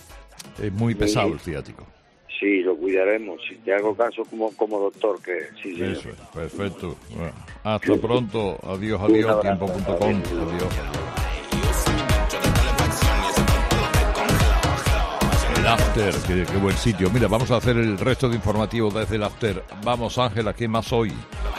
pesado el ciático. Sí, lo cuidaremos. Si te hago caso como doctor, que sí. Eso es, perfecto. Bueno, hasta pronto. Adiós, tiempo.com. Adiós. El After, qué buen sitio. Mira, vamos a hacer el resto de informativos desde el After. Vamos, Ángela, ¿qué más hoy?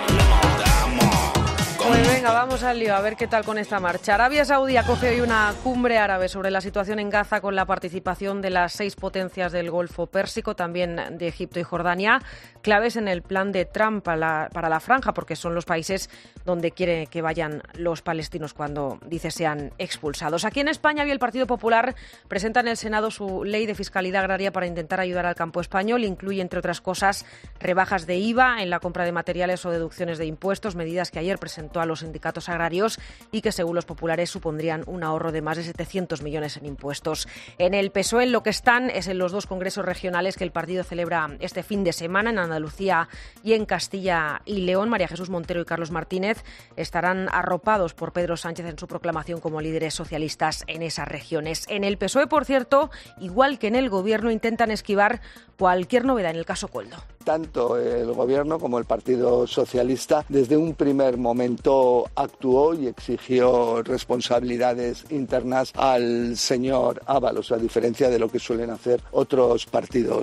Pues venga, vamos al lío, a ver qué tal con esta marcha. Arabia Saudí acoge hoy una cumbre árabe sobre la situación en Gaza con la participación de las 6 potencias del Golfo Pérsico, también de Egipto y Jordania, claves en el plan de Trump para la franja, porque son los países donde quiere que vayan los palestinos cuando dice sean expulsados. Aquí en España hoy el Partido Popular presenta en el Senado su ley de fiscalidad agraria para intentar ayudar al campo español. Incluye, entre otras cosas, rebajas de IVA en la compra de materiales o deducciones de impuestos, medidas que ayer presentó a los sindicatos agrarios y que, según los populares, supondrían un ahorro de más de 700 millones en impuestos. En el PSOE en lo que están es en los 2 congresos regionales que el partido celebra este fin de semana en Andalucía y en Castilla y León. María Jesús Montero y Carlos Martínez estarán arropados por Pedro Sánchez en su proclamación como líderes socialistas en esas regiones. En el PSOE, por cierto, igual que en el Gobierno, intentan esquivar cualquier novedad en el caso Koldo. Tanto el Gobierno como el Partido Socialista desde un primer momento actuó y exigió responsabilidades internas al señor Ábalos, a diferencia de lo que suelen hacer otros partidos.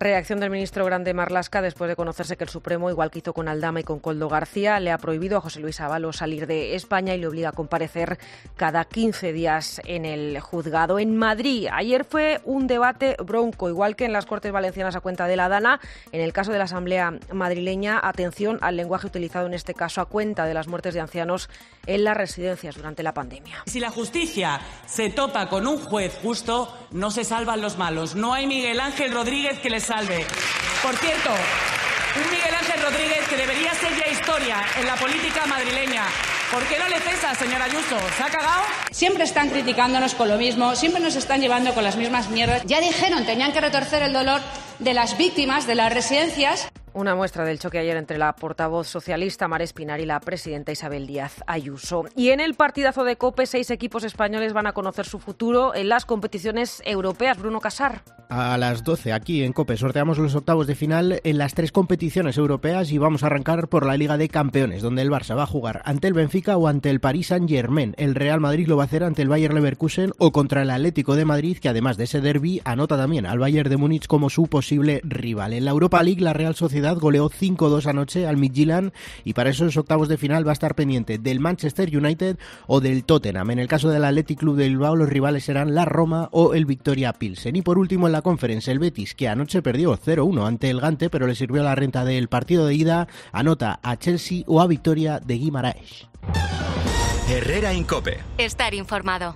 Reacción del ministro Grande Marlaska después de conocerse que el Supremo, igual que hizo con Aldama y con Koldo García, le ha prohibido a José Luis Ábalos salir de España y le obliga a comparecer cada 15 días en el juzgado. En Madrid, ayer fue un debate bronco, igual que en las Cortes Valencianas a cuenta de la Dana. En el caso de la Asamblea madrileña, atención al lenguaje utilizado en este caso a cuenta de las muertes de ancianos en las residencias durante la pandemia. Si la justicia se topa con un juez justo, no se salvan los malos. No hay Miguel Ángel Rodríguez que les salve. Por cierto, un Miguel Ángel Rodríguez que debería ser ya historia en la política madrileña. ¿Por qué no le cesa, señora Ayuso? ¿Se ha cagado? Siempre están criticándonos con lo mismo, siempre nos están llevando con las mismas mierdas. Ya dijeron, tenían que retorcer el dolor de las víctimas de las residencias. Una muestra del choque ayer entre la portavoz socialista Mar Espinar y la presidenta Isabel Díaz Ayuso. Y en el partidazo de COPE, 6 equipos españoles van a conocer su futuro en las competiciones europeas. Bruno Casar. A las 12 aquí en COPE sorteamos los octavos de final en las 3 competiciones europeas y vamos a arrancar por la Liga de Campeones, donde el Barça va a jugar ante el Benfica o ante el Paris Saint-Germain. El Real Madrid lo va a hacer ante el Bayer Leverkusen o contra el Atlético de Madrid, que además de ese derbi anota también al Bayern de Múnich como su posible rival. En la Europa League, la Real Sociedad goleó 5-2 anoche al Midtjylland y para esos octavos de final va a estar pendiente del Manchester United o del Tottenham. En el caso del Athletic Club de Bilbao, los rivales serán la Roma o el Victoria Pilsen. Y por último, en la Conference, el Betis, que anoche perdió 0-1 ante el Gante, pero le sirvió la renta del partido de ida, anota a Chelsea o a Victoria de Guimaraes. Herrera en COPE. Estar informado.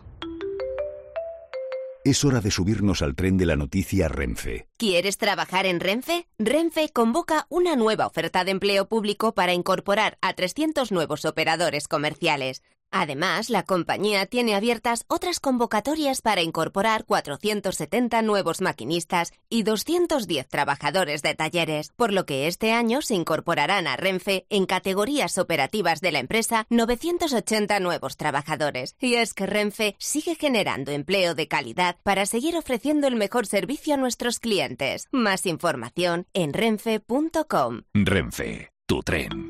Es hora de subirnos al tren de la noticia Renfe. ¿Quieres trabajar en Renfe? Renfe convoca una nueva oferta de empleo público para incorporar a 300 nuevos operadores comerciales. Además, la compañía tiene abiertas otras convocatorias para incorporar 470 nuevos maquinistas y 210 trabajadores de talleres, por lo que este año se incorporarán a Renfe en categorías operativas de la empresa 980 nuevos trabajadores. Y es que Renfe sigue generando empleo de calidad para seguir ofreciendo el mejor servicio a nuestros clientes. Más información en renfe.com. Renfe, tu tren.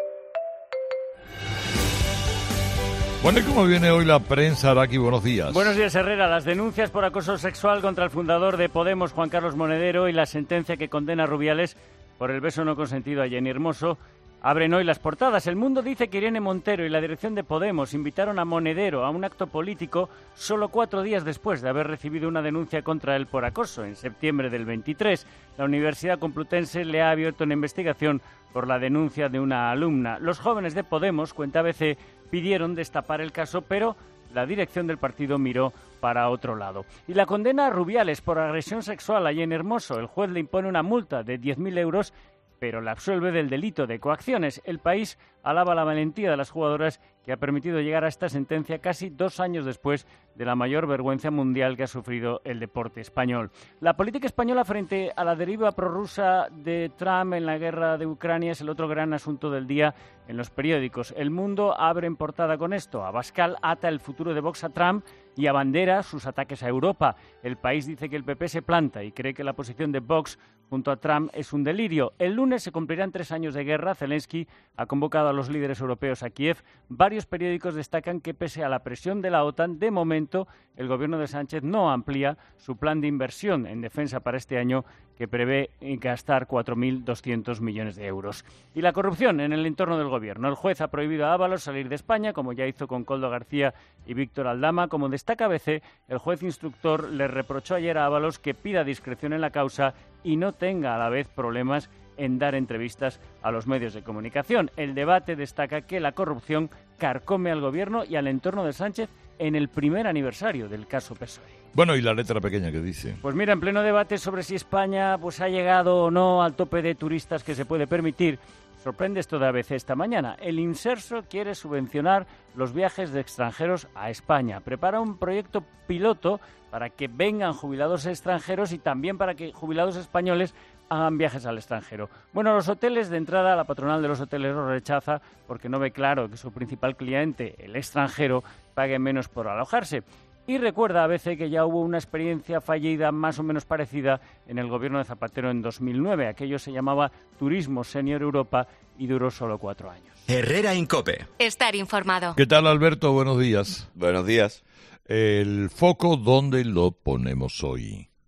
Bueno, ¿y cómo viene hoy la prensa, Araki? Buenos días. Buenos días, Herrera. Las denuncias por acoso sexual contra el fundador de Podemos, Juan Carlos Monedero, y la sentencia que condena a Rubiales por el beso no consentido a Jenny Hermoso abren hoy las portadas. El Mundo dice que Irene Montero y la dirección de Podemos invitaron a Monedero a un acto político solo 4 días después de haber recibido una denuncia contra él por acoso. En septiembre del 23, la Universidad Complutense le ha abierto una investigación por la denuncia de una alumna. Los jóvenes de Podemos, cuenta ABC, pidieron destapar el caso, pero la dirección del partido miró para otro lado. Y la condena a Rubiales por agresión sexual a Jenny Hermoso. El juez le impone una multa de 10.000 euros, pero la absuelve del delito de coacciones. El País alaba la valentía de las jugadoras que ha permitido llegar a esta sentencia casi 2 años después de la mayor vergüenza mundial que ha sufrido el deporte español. La política española frente a la deriva prorrusa de Trump en la guerra de Ucrania es el otro gran asunto del día en los periódicos. El Mundo abre en portada con esto. Abascal ata el futuro de Vox a Trump y abandera sus ataques a Europa. El País dice que el PP se planta y cree que la posición de Vox junto a Trump es un delirio. El lunes se cumplirán 3 años de guerra. Zelensky ha convocado a los líderes europeos a Kiev. Varios periódicos destacan que pese a la presión de la OTAN, de momento el gobierno de Sánchez no amplía su plan de inversión en defensa para este año, que prevé gastar 4.200 millones de euros. Y la corrupción en el entorno del gobierno. El juez ha prohibido a Ábalos salir de España, como ya hizo con Koldo García y Víctor Aldama. Como destaca ABC, el juez instructor le reprochó ayer a Ábalos que pida discreción en la causa y no tenga a la vez problemas en dar entrevistas a los medios de comunicación. El debate destaca que la corrupción carcome al gobierno y al entorno de Sánchez en el primer aniversario del caso PSOE. Bueno, ¿y la letra pequeña qué dice? Pues mira, en pleno debate sobre si España ha llegado o no al tope de turistas que se puede permitir, sorprende esto de ABC esta mañana. El Inserso quiere subvencionar los viajes de extranjeros a España. Prepara un proyecto piloto para que vengan jubilados extranjeros y también para que jubilados españoles hagan viajes al extranjero. Bueno, los hoteles, de entrada, la patronal de los hoteles lo rechaza porque no ve claro que su principal cliente, el extranjero, pague menos por alojarse. Y recuerda a veces que ya hubo una experiencia fallida más o menos parecida en el gobierno de Zapatero en 2009. Aquello se llamaba Turismo Senior Europa y duró solo 4 años. Herrera en COPE. Estar informado. ¿Qué tal, Alberto? Buenos días. Buenos días. El foco, ¿dónde lo ponemos hoy?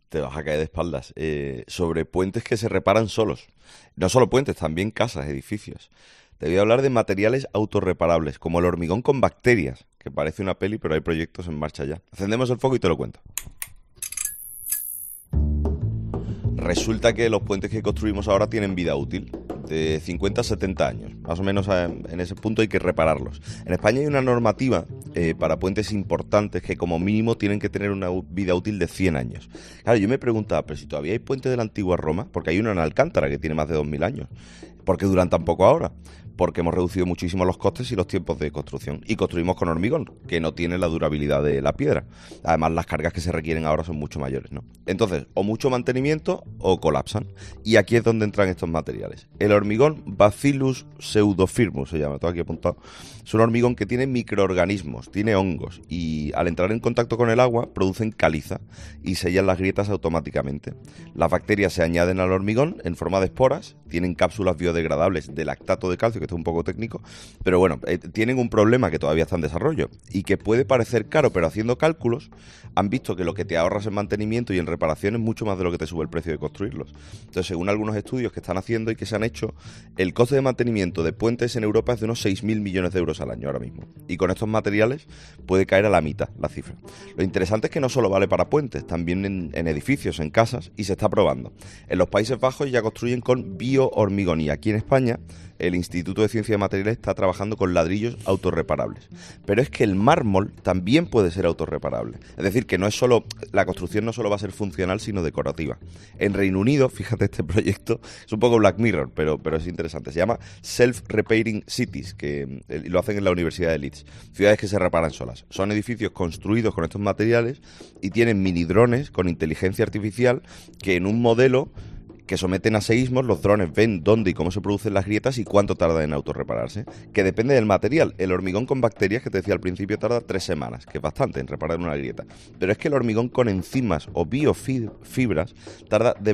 te vas a caer de espaldas, sobre puentes que se reparan solos. No solo puentes, también casas, edificios. Te voy a hablar de materiales autorreparables, como el hormigón con bacterias, que parece una peli, pero hay proyectos en marcha ya. Encendemos el foco y te lo cuento. Resulta que los puentes que construimos ahora tienen vida útil, de 50 a 70 años. Más o menos en ese punto hay que repararlos. En España hay una normativa para puentes importantes que como mínimo tienen que tener una vida útil de 100 años. Claro, yo me preguntaba, pero si todavía hay puentes de la antigua Roma, porque hay uno en Alcántara que tiene más de 2000 años, ¿por qué duran tan poco ahora? Porque hemos reducido muchísimo los costes y los tiempos de construcción. Y construimos con hormigón, que no tiene la durabilidad de la piedra. Además, las cargas que se requieren ahora son mucho mayores, ¿no? Entonces, o mucho mantenimiento o colapsan. Y aquí es donde entran estos materiales. El hormigón Bacillus pseudofirmus se llama, todo aquí apuntado. Es un hormigón que tiene microorganismos, tiene hongos. Y al entrar en contacto con el agua, producen caliza y sellan las grietas automáticamente. Las bacterias se añaden al hormigón en forma de esporas, tienen cápsulas biodegradables de lactato de calcio, que esto es un poco técnico, pero bueno, tienen un problema que todavía está en desarrollo y que puede parecer caro, pero haciendo cálculos han visto que lo que te ahorras en mantenimiento y en reparación es mucho más de lo que te sube el precio de construirlos. Entonces, según algunos estudios que están haciendo y que se han hecho, el coste de mantenimiento de puentes en Europa es de unos 6.000 millones de euros al año ahora mismo. Y con estos materiales puede caer a la mitad la cifra. Lo interesante es que no solo vale para puentes, también en edificios, en casas, y se está probando. En los Países Bajos ya construyen con biohormigón y aquí en España el Instituto de Ciencia de Materiales está trabajando con ladrillos autorreparables. Pero es que el mármol también puede ser autorreparable. Es decir, que no es solo, la construcción no solo va a ser funcional, sino decorativa. En Reino Unido, fíjate, este proyecto es un poco Black Mirror, pero es interesante. Se llama Self-Repairing Cities, que lo hacen en la Universidad de Leeds. Ciudades que se reparan solas. Son edificios construidos con estos materiales y tienen mini drones con inteligencia artificial que en un modelo que someten a seísmos, los drones ven dónde y cómo se producen las grietas y cuánto tarda en autorrepararse, que depende del material. El hormigón con bacterias, que te decía al principio, tarda 3 semanas, que es bastante en reparar una grieta. Pero es que el hormigón con enzimas o biofibras tarda de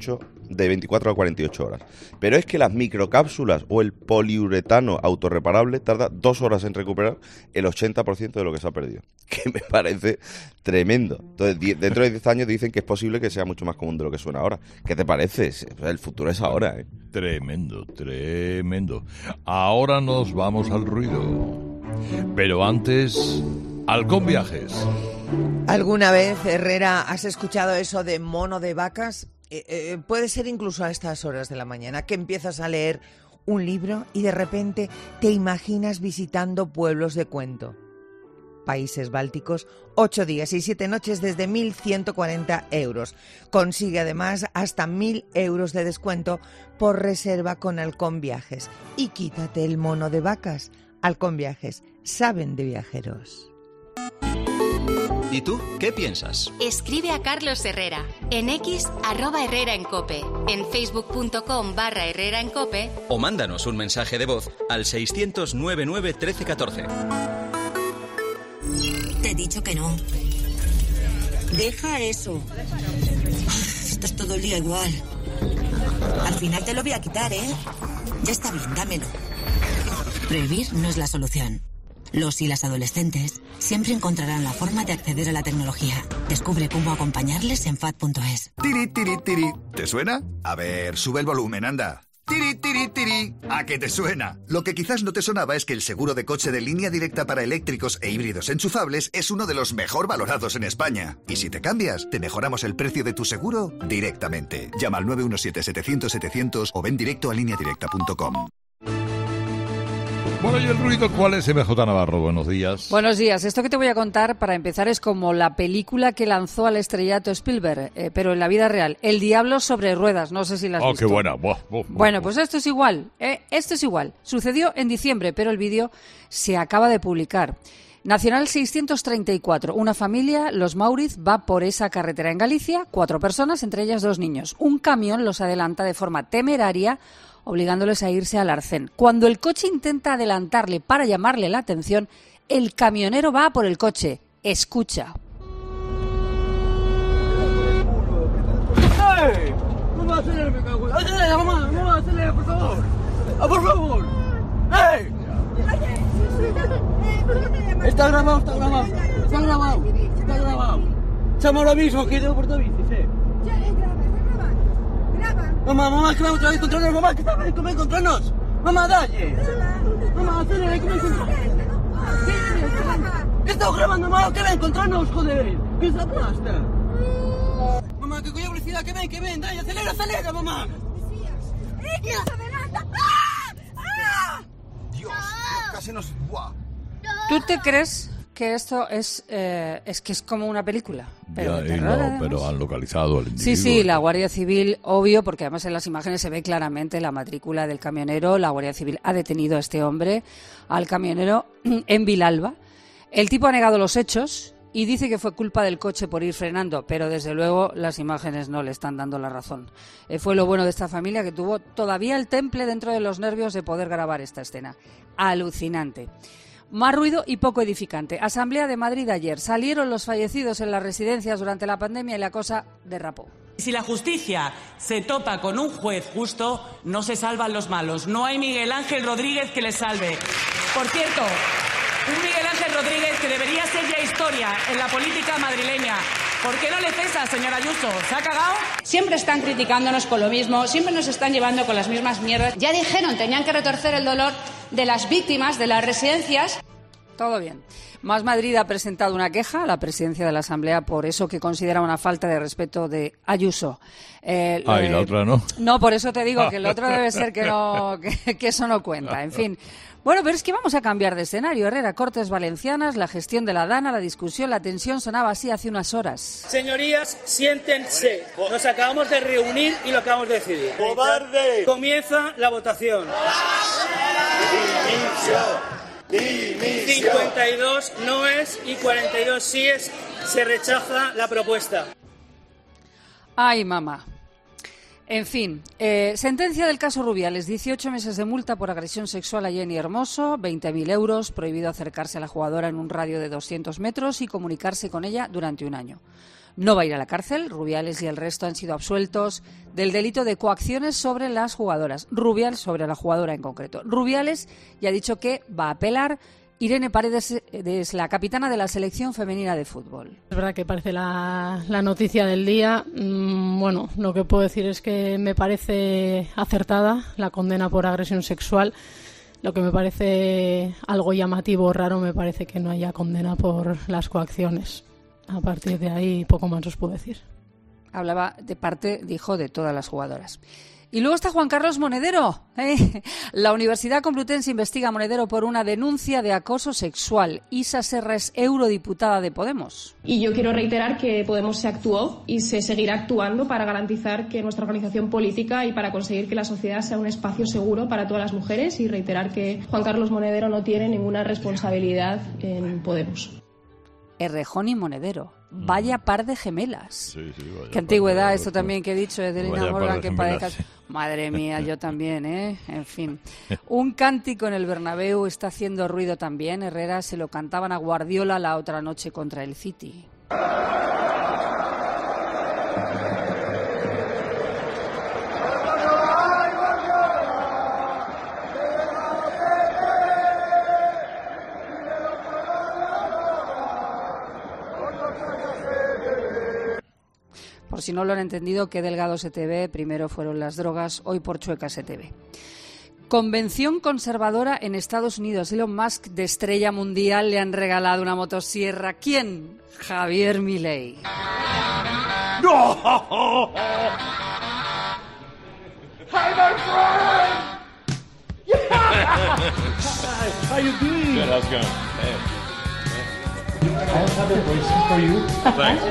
24 a 48 horas. Pero es que las microcápsulas o el poliuretano autorreparable tarda 2 horas en recuperar el 80% de lo que se ha perdido. Que me parece tremendo. Entonces, dentro de 10 años dicen que es posible que sea mucho más común de lo que suena ahora. ¿Qué te parece? El futuro es ahora, ¿eh? Tremendo, tremendo. Ahora nos vamos al ruido. Pero antes, Halcón Viajes. ¿Alguna vez, Herrera, has escuchado eso de mono de vacas? Puede ser incluso a estas horas de la mañana, que empiezas a leer un libro y de repente te imaginas visitando pueblos de cuento. Países bálticos, 8 días y 7 noches desde 1.140 euros. Consigue además hasta 1.000 euros de descuento por reserva con Halcón Viajes. Y quítate el mono de vacas. Halcón Viajes, saben de viajeros. ¿Y tú qué piensas? Escribe a Carlos Herrera en X @HerreraEnCope, en facebook.com/HerreraEnCope o mándanos un mensaje de voz al 600-99 1314. Te he dicho que no. Deja eso. Esto es todo el día igual. Al final te lo voy a quitar, ¿eh? Ya está bien, dámelo. Prohibir no es la solución. Los y las adolescentes siempre encontrarán la forma de acceder a la tecnología. Descubre cómo acompañarles en FAD.es. Tiri, tiri, tiri. ¿Te suena? A ver, sube el volumen, anda. Tiri, tiri, tiri. ¿A qué te suena? Lo que quizás no te sonaba es que el seguro de coche de Línea Directa para eléctricos e híbridos enchufables es uno de los mejor valorados en España. Y si te cambias, te mejoramos el precio de tu seguro directamente. Llama al 917-700-700 o ven directo a lineadirecta.com. Bueno, ¿y el ruido cuál es, MJ Navarro? Buenos días. Buenos días. Esto que te voy a contar, para empezar, es como la película que lanzó al estrellato Spielberg, pero en la vida real. El diablo sobre ruedas. No sé si la has visto. ¡Oh, qué buena! Bueno, pues esto es igual. Esto es igual. Sucedió en diciembre, pero el vídeo se acaba de publicar. Nacional 634. Una familia, los Mauriz, va por esa carretera en Galicia. 4 personas, entre ellas 2 niños. Un camión los adelanta de forma temeraria, obligándoles a irse al arcén. Cuando el coche intenta adelantarle para llamarle la atención, el camionero va por el coche. Escucha. ¡Hey! ¡No me acelere, me cago! ¡Acelera, mamá! ¡No me acelere, por favor! ¡Ah, por favor! ¡Hey! Está grabado, está grabado. Está grabado, está grabado. Somos lo mismo que de Puerto Bici, ¿sí? Mamá, que vamos otra vez a encontrarnos, mamá, que está bien, que vamos a encontrarnos. Mamá, dale. Mamá, acelera, que vamos a encontrarnos. ¿Qué estamos grabando, mamá? Que ven a encontrarnos, joder. ¿Qué es la pasta? Mamá, que coño velocidad, que ven, dale, acelera, mamá. Dios, casi nos... ¡Buah! ¿Tú te crees que esto es que es como una película? Pero, Ya, no, pero han localizado al individuo. Sí, la Guardia Civil, obvio, porque además en las imágenes se ve claramente la matrícula del camionero. La Guardia Civil ha detenido a este hombre, al camionero, en Vilalba. El tipo ha negado los hechos y dice que fue culpa del coche por ir frenando, pero desde luego las imágenes no le están dando la razón. Fue lo bueno de esta familia, que tuvo todavía el temple dentro de los nervios de poder grabar esta escena. Alucinante. Más ruido y poco edificante. Asamblea de Madrid ayer. Salieron los fallecidos en las residencias durante la pandemia y la cosa derrapó. Si la justicia se topa con un juez justo, no se salvan los malos. No hay Miguel Ángel Rodríguez que les salve. Por cierto, un Miguel Ángel Rodríguez que debería ser ya historia en la política madrileña. ¿Por qué no le cesa, señora Ayuso? ¿Se ha cagado? Siempre están criticándonos con lo mismo, siempre nos están llevando con las mismas mierdas. Ya dijeron, tenían que retorcer el dolor de las víctimas de las residencias. Todo bien. Más Madrid ha presentado una queja a la presidencia de la Asamblea por eso que considera una falta de respeto de Ayuso. Y la otra no. No, por eso te digo que el otro debe ser que no, que eso no cuenta. En fin. Bueno, pero es que vamos a cambiar de escenario. Herrera, Cortes Valencianas, la gestión de la Dana, la discusión, la tensión sonaba así hace unas horas. Señorías, siéntense. Nos acabamos de reunir y lo acabamos de decidir. ¡Cobarde! Comienza la votación. Dimisión. 52 noes y 42 síes. Se rechaza la propuesta. Ay, mamá. En fin, sentencia del caso Rubiales, 18 meses de multa por agresión sexual a Jenny Hermoso, 20.000 euros, prohibido acercarse a la jugadora en un radio de 200 metros y comunicarse con ella durante un año. No va a ir a la cárcel, Rubiales y el resto han sido absueltos del delito de coacciones sobre las jugadoras. Rubiales, sobre la jugadora en concreto. Rubiales ya ha dicho que va a apelar. Irene Paredes es la capitana de la selección femenina de fútbol. Es verdad que parece la noticia del día. Bueno, lo que puedo decir es que me parece acertada la condena por agresión sexual. Lo que me parece algo llamativo o raro me parece que no haya condena por las coacciones. A partir de ahí poco más os puedo decir. Hablaba de parte, dijo, de todas las jugadoras. Y luego está Juan Carlos Monedero. La Universidad Complutense investiga a Monedero por una denuncia de acoso sexual. Isa Serra es eurodiputada de Podemos. Y yo quiero reiterar que Podemos se actuó y se seguirá actuando para garantizar que nuestra organización política y para conseguir que la sociedad sea un espacio seguro para todas las mujeres, y reiterar que Juan Carlos Monedero no tiene ninguna responsabilidad en Podemos. Errejón y Monedero. Vaya par de gemelas. Sí, vaya. Qué antigüedad, esto también que he dicho de Delina Morgan, que padezca. Madre mía, yo también, ¿eh? En fin. Un cántico en el Bernabéu está haciendo ruido también. Herrera se lo cantaban a Guardiola la otra noche contra el City. Por si no lo han entendido, qué delgado se te ve. Primero fueron las drogas, hoy por chueca se te ve. Convención conservadora en Estados Unidos. Elon Musk, de estrella mundial, le han regalado una motosierra. ¿Quién? Javier Milei. ¡No! Hi, my friend! How you doing? Good, how's it going? Hey. I have a question for you. Thanks.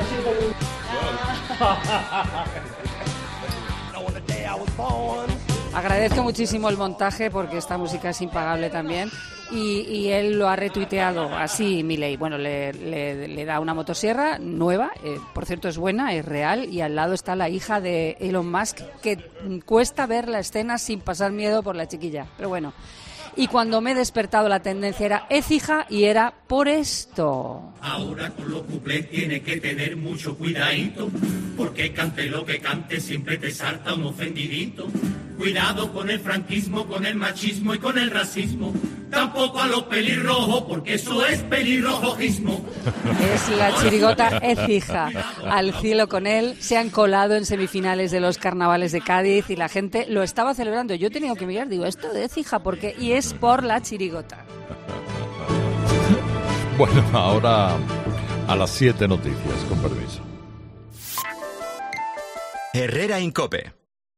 Agradezco muchísimo el montaje porque esta música es impagable también y él lo ha retuiteado así, Milei. Bueno, le da una motosierra nueva, por cierto es buena, es real, y al lado está la hija de Elon Musk, que cuesta ver la escena sin pasar miedo por la chiquilla, pero bueno. Y cuando me he despertado la tendencia era Écija y era por esto. Ahora con los cuplés tiene que tener mucho cuidadito, porque cante lo que cante siempre te salta un ofendidito. Cuidado con el franquismo, con el machismo y con el racismo. Tampoco a los pelirrojos, porque eso es pelirrojojismo. Es la chirigota Écija. Al cielo con él. Se han colado en semifinales de los carnavales de Cádiz y la gente lo estaba celebrando. Yo he tenido que mirar, digo, esto de Écija, ¿por qué? Y es por la chirigota. Bueno, ahora a las 7 noticias, con permiso. Herrera Incope.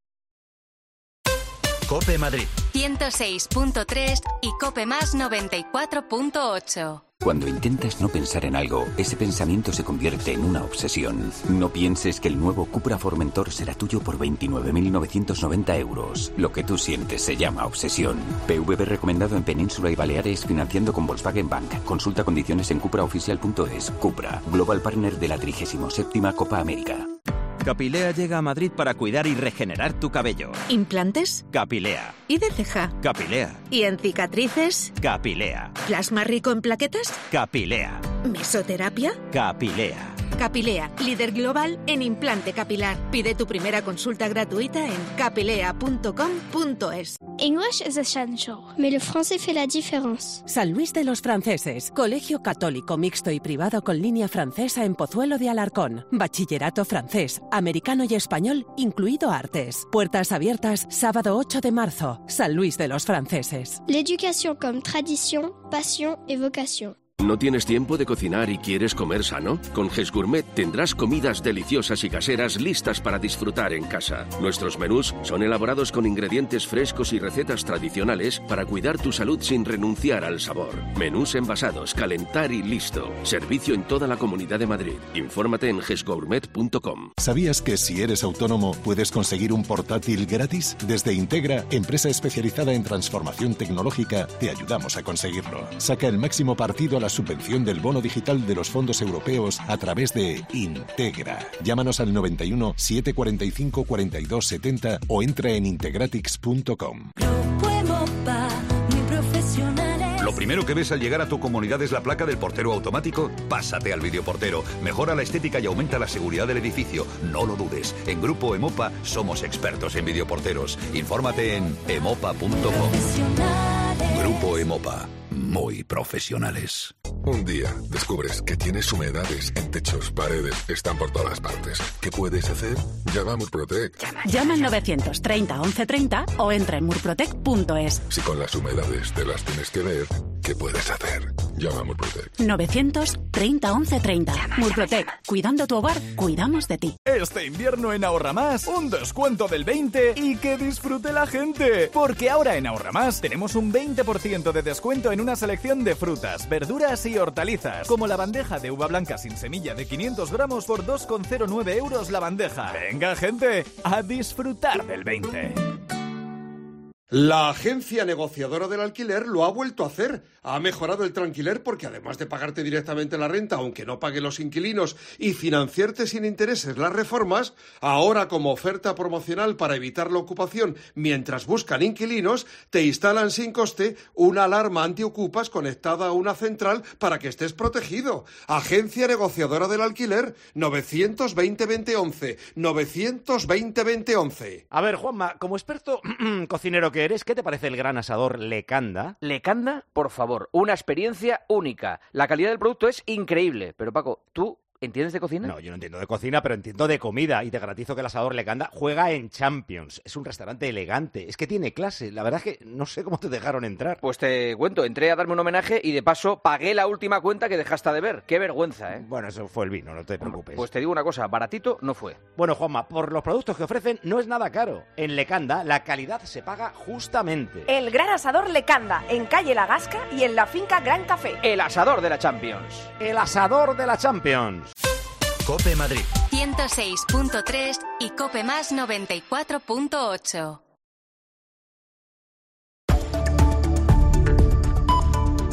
Cope Madrid 106.3 y Cope Más 94.8. Cuando intentas no pensar en algo, ese pensamiento se convierte en una obsesión. No pienses que el nuevo Cupra Formentor será tuyo por 29.990 euros. Lo que tú sientes se llama obsesión. PVP recomendado en Península y Baleares financiando con Volkswagen Bank. Consulta condiciones en cupraoficial.es. Cupra, Global Partner de la 37ª Copa América. Capilea llega a Madrid para cuidar y regenerar tu cabello. ¿Implantes? Capilea. ¿Y de ceja? Capilea. ¿Y en cicatrices? Capilea. ¿Plasma rico en plaquetas? Capilea. ¿Mesoterapia? Capilea. Capilea, líder global en implante capilar. Pide tu primera consulta gratuita en capilea.com.es. English is essential, mais le français fait la différence. San Luis de los Franceses, colegio católico mixto y privado con línea francesa en Pozuelo de Alarcón. Bachillerato francés, americano y español, incluido artes. Puertas abiertas sábado 8 de marzo. San Luis de los Franceses. L'éducation comme tradition, passion et vocation. ¿No tienes tiempo de cocinar y quieres comer sano? Con GES Gourmet tendrás comidas deliciosas y caseras listas para disfrutar en casa. Nuestros menús son elaborados con ingredientes frescos y recetas tradicionales para cuidar tu salud sin renunciar al sabor. Menús envasados, calentar y listo. Servicio en toda la Comunidad de Madrid. Infórmate en gesgourmet.com. ¿Sabías que si eres autónomo puedes conseguir un portátil gratis? Desde Integra, empresa especializada en transformación tecnológica, te ayudamos a conseguirlo. Saca el máximo partido a la subvención del bono digital de los fondos europeos a través de Integra. Llámanos al 91 745 42 70 o entra en integratix.com. ¿Lo primero que ves al llegar a tu comunidad es la placa del portero automático? Pásate al videoportero. Mejora la estética y aumenta la seguridad del edificio. No lo dudes. En Grupo Emopa somos expertos en videoporteros. Infórmate en emopa.com. Grupo Emopa. Muy profesionales. Un día descubres que tienes humedades en techos, paredes, están por todas partes. ¿Qué puedes hacer? Llama a Murprotec. Llama al 930 1130 o entra en murprotec.es. Si con las humedades te las tienes que ver, ¿qué puedes hacer? Llama a Murprotec. 930 1130. Murprotec. Cuidando tu hogar, cuidamos de ti. Este invierno en Ahorra Más, un descuento del 20 y que disfrute la gente. Porque ahora en Ahorra Más tenemos un 20% de descuento en una selección de frutas, verduras y hortalizas, como la bandeja de uva blanca sin semilla de 500 gramos por 2,09 euros la bandeja. Venga, gente, a disfrutar del 20. La agencia negociadora del alquiler lo ha vuelto a hacer. Ha mejorado el Tranquiler porque además de pagarte directamente la renta, aunque no pague los inquilinos, y financiarte sin intereses las reformas, ahora como oferta promocional para evitar la ocupación mientras buscan inquilinos, te instalan sin coste una alarma antiocupas conectada a una central para que estés protegido. Agencia negociadora del alquiler, 920-2011, 920-2011. A ver, Juanma, como experto cocinero que eres, ¿qué te parece el gran asador Lecanda? ¿Lecanda? Por favor, una experiencia única. La calidad del producto es increíble. Pero Paco, ¿tú entiendes de cocina? No, yo no entiendo de cocina, pero entiendo de comida. Y te garantizo que el asador Lecanda juega en Champions. Es un restaurante elegante. Es que tiene clase. La verdad es que no sé cómo te dejaron entrar. Pues te cuento, entré a darme un homenaje y de paso pagué la última cuenta que dejaste de ver. Qué vergüenza, ¿eh? Bueno, eso fue el vino, no te preocupes. Pues te digo una cosa, baratito no fue. Bueno, Juanma, por los productos que ofrecen no es nada caro. En Lecanda la calidad se paga justamente. El gran asador Lecanda, en calle La Gasca y en la finca Gran Café. El asador de la Champions. El asador de la Champions. Cope Madrid 106.3 y Cope Más 94.8.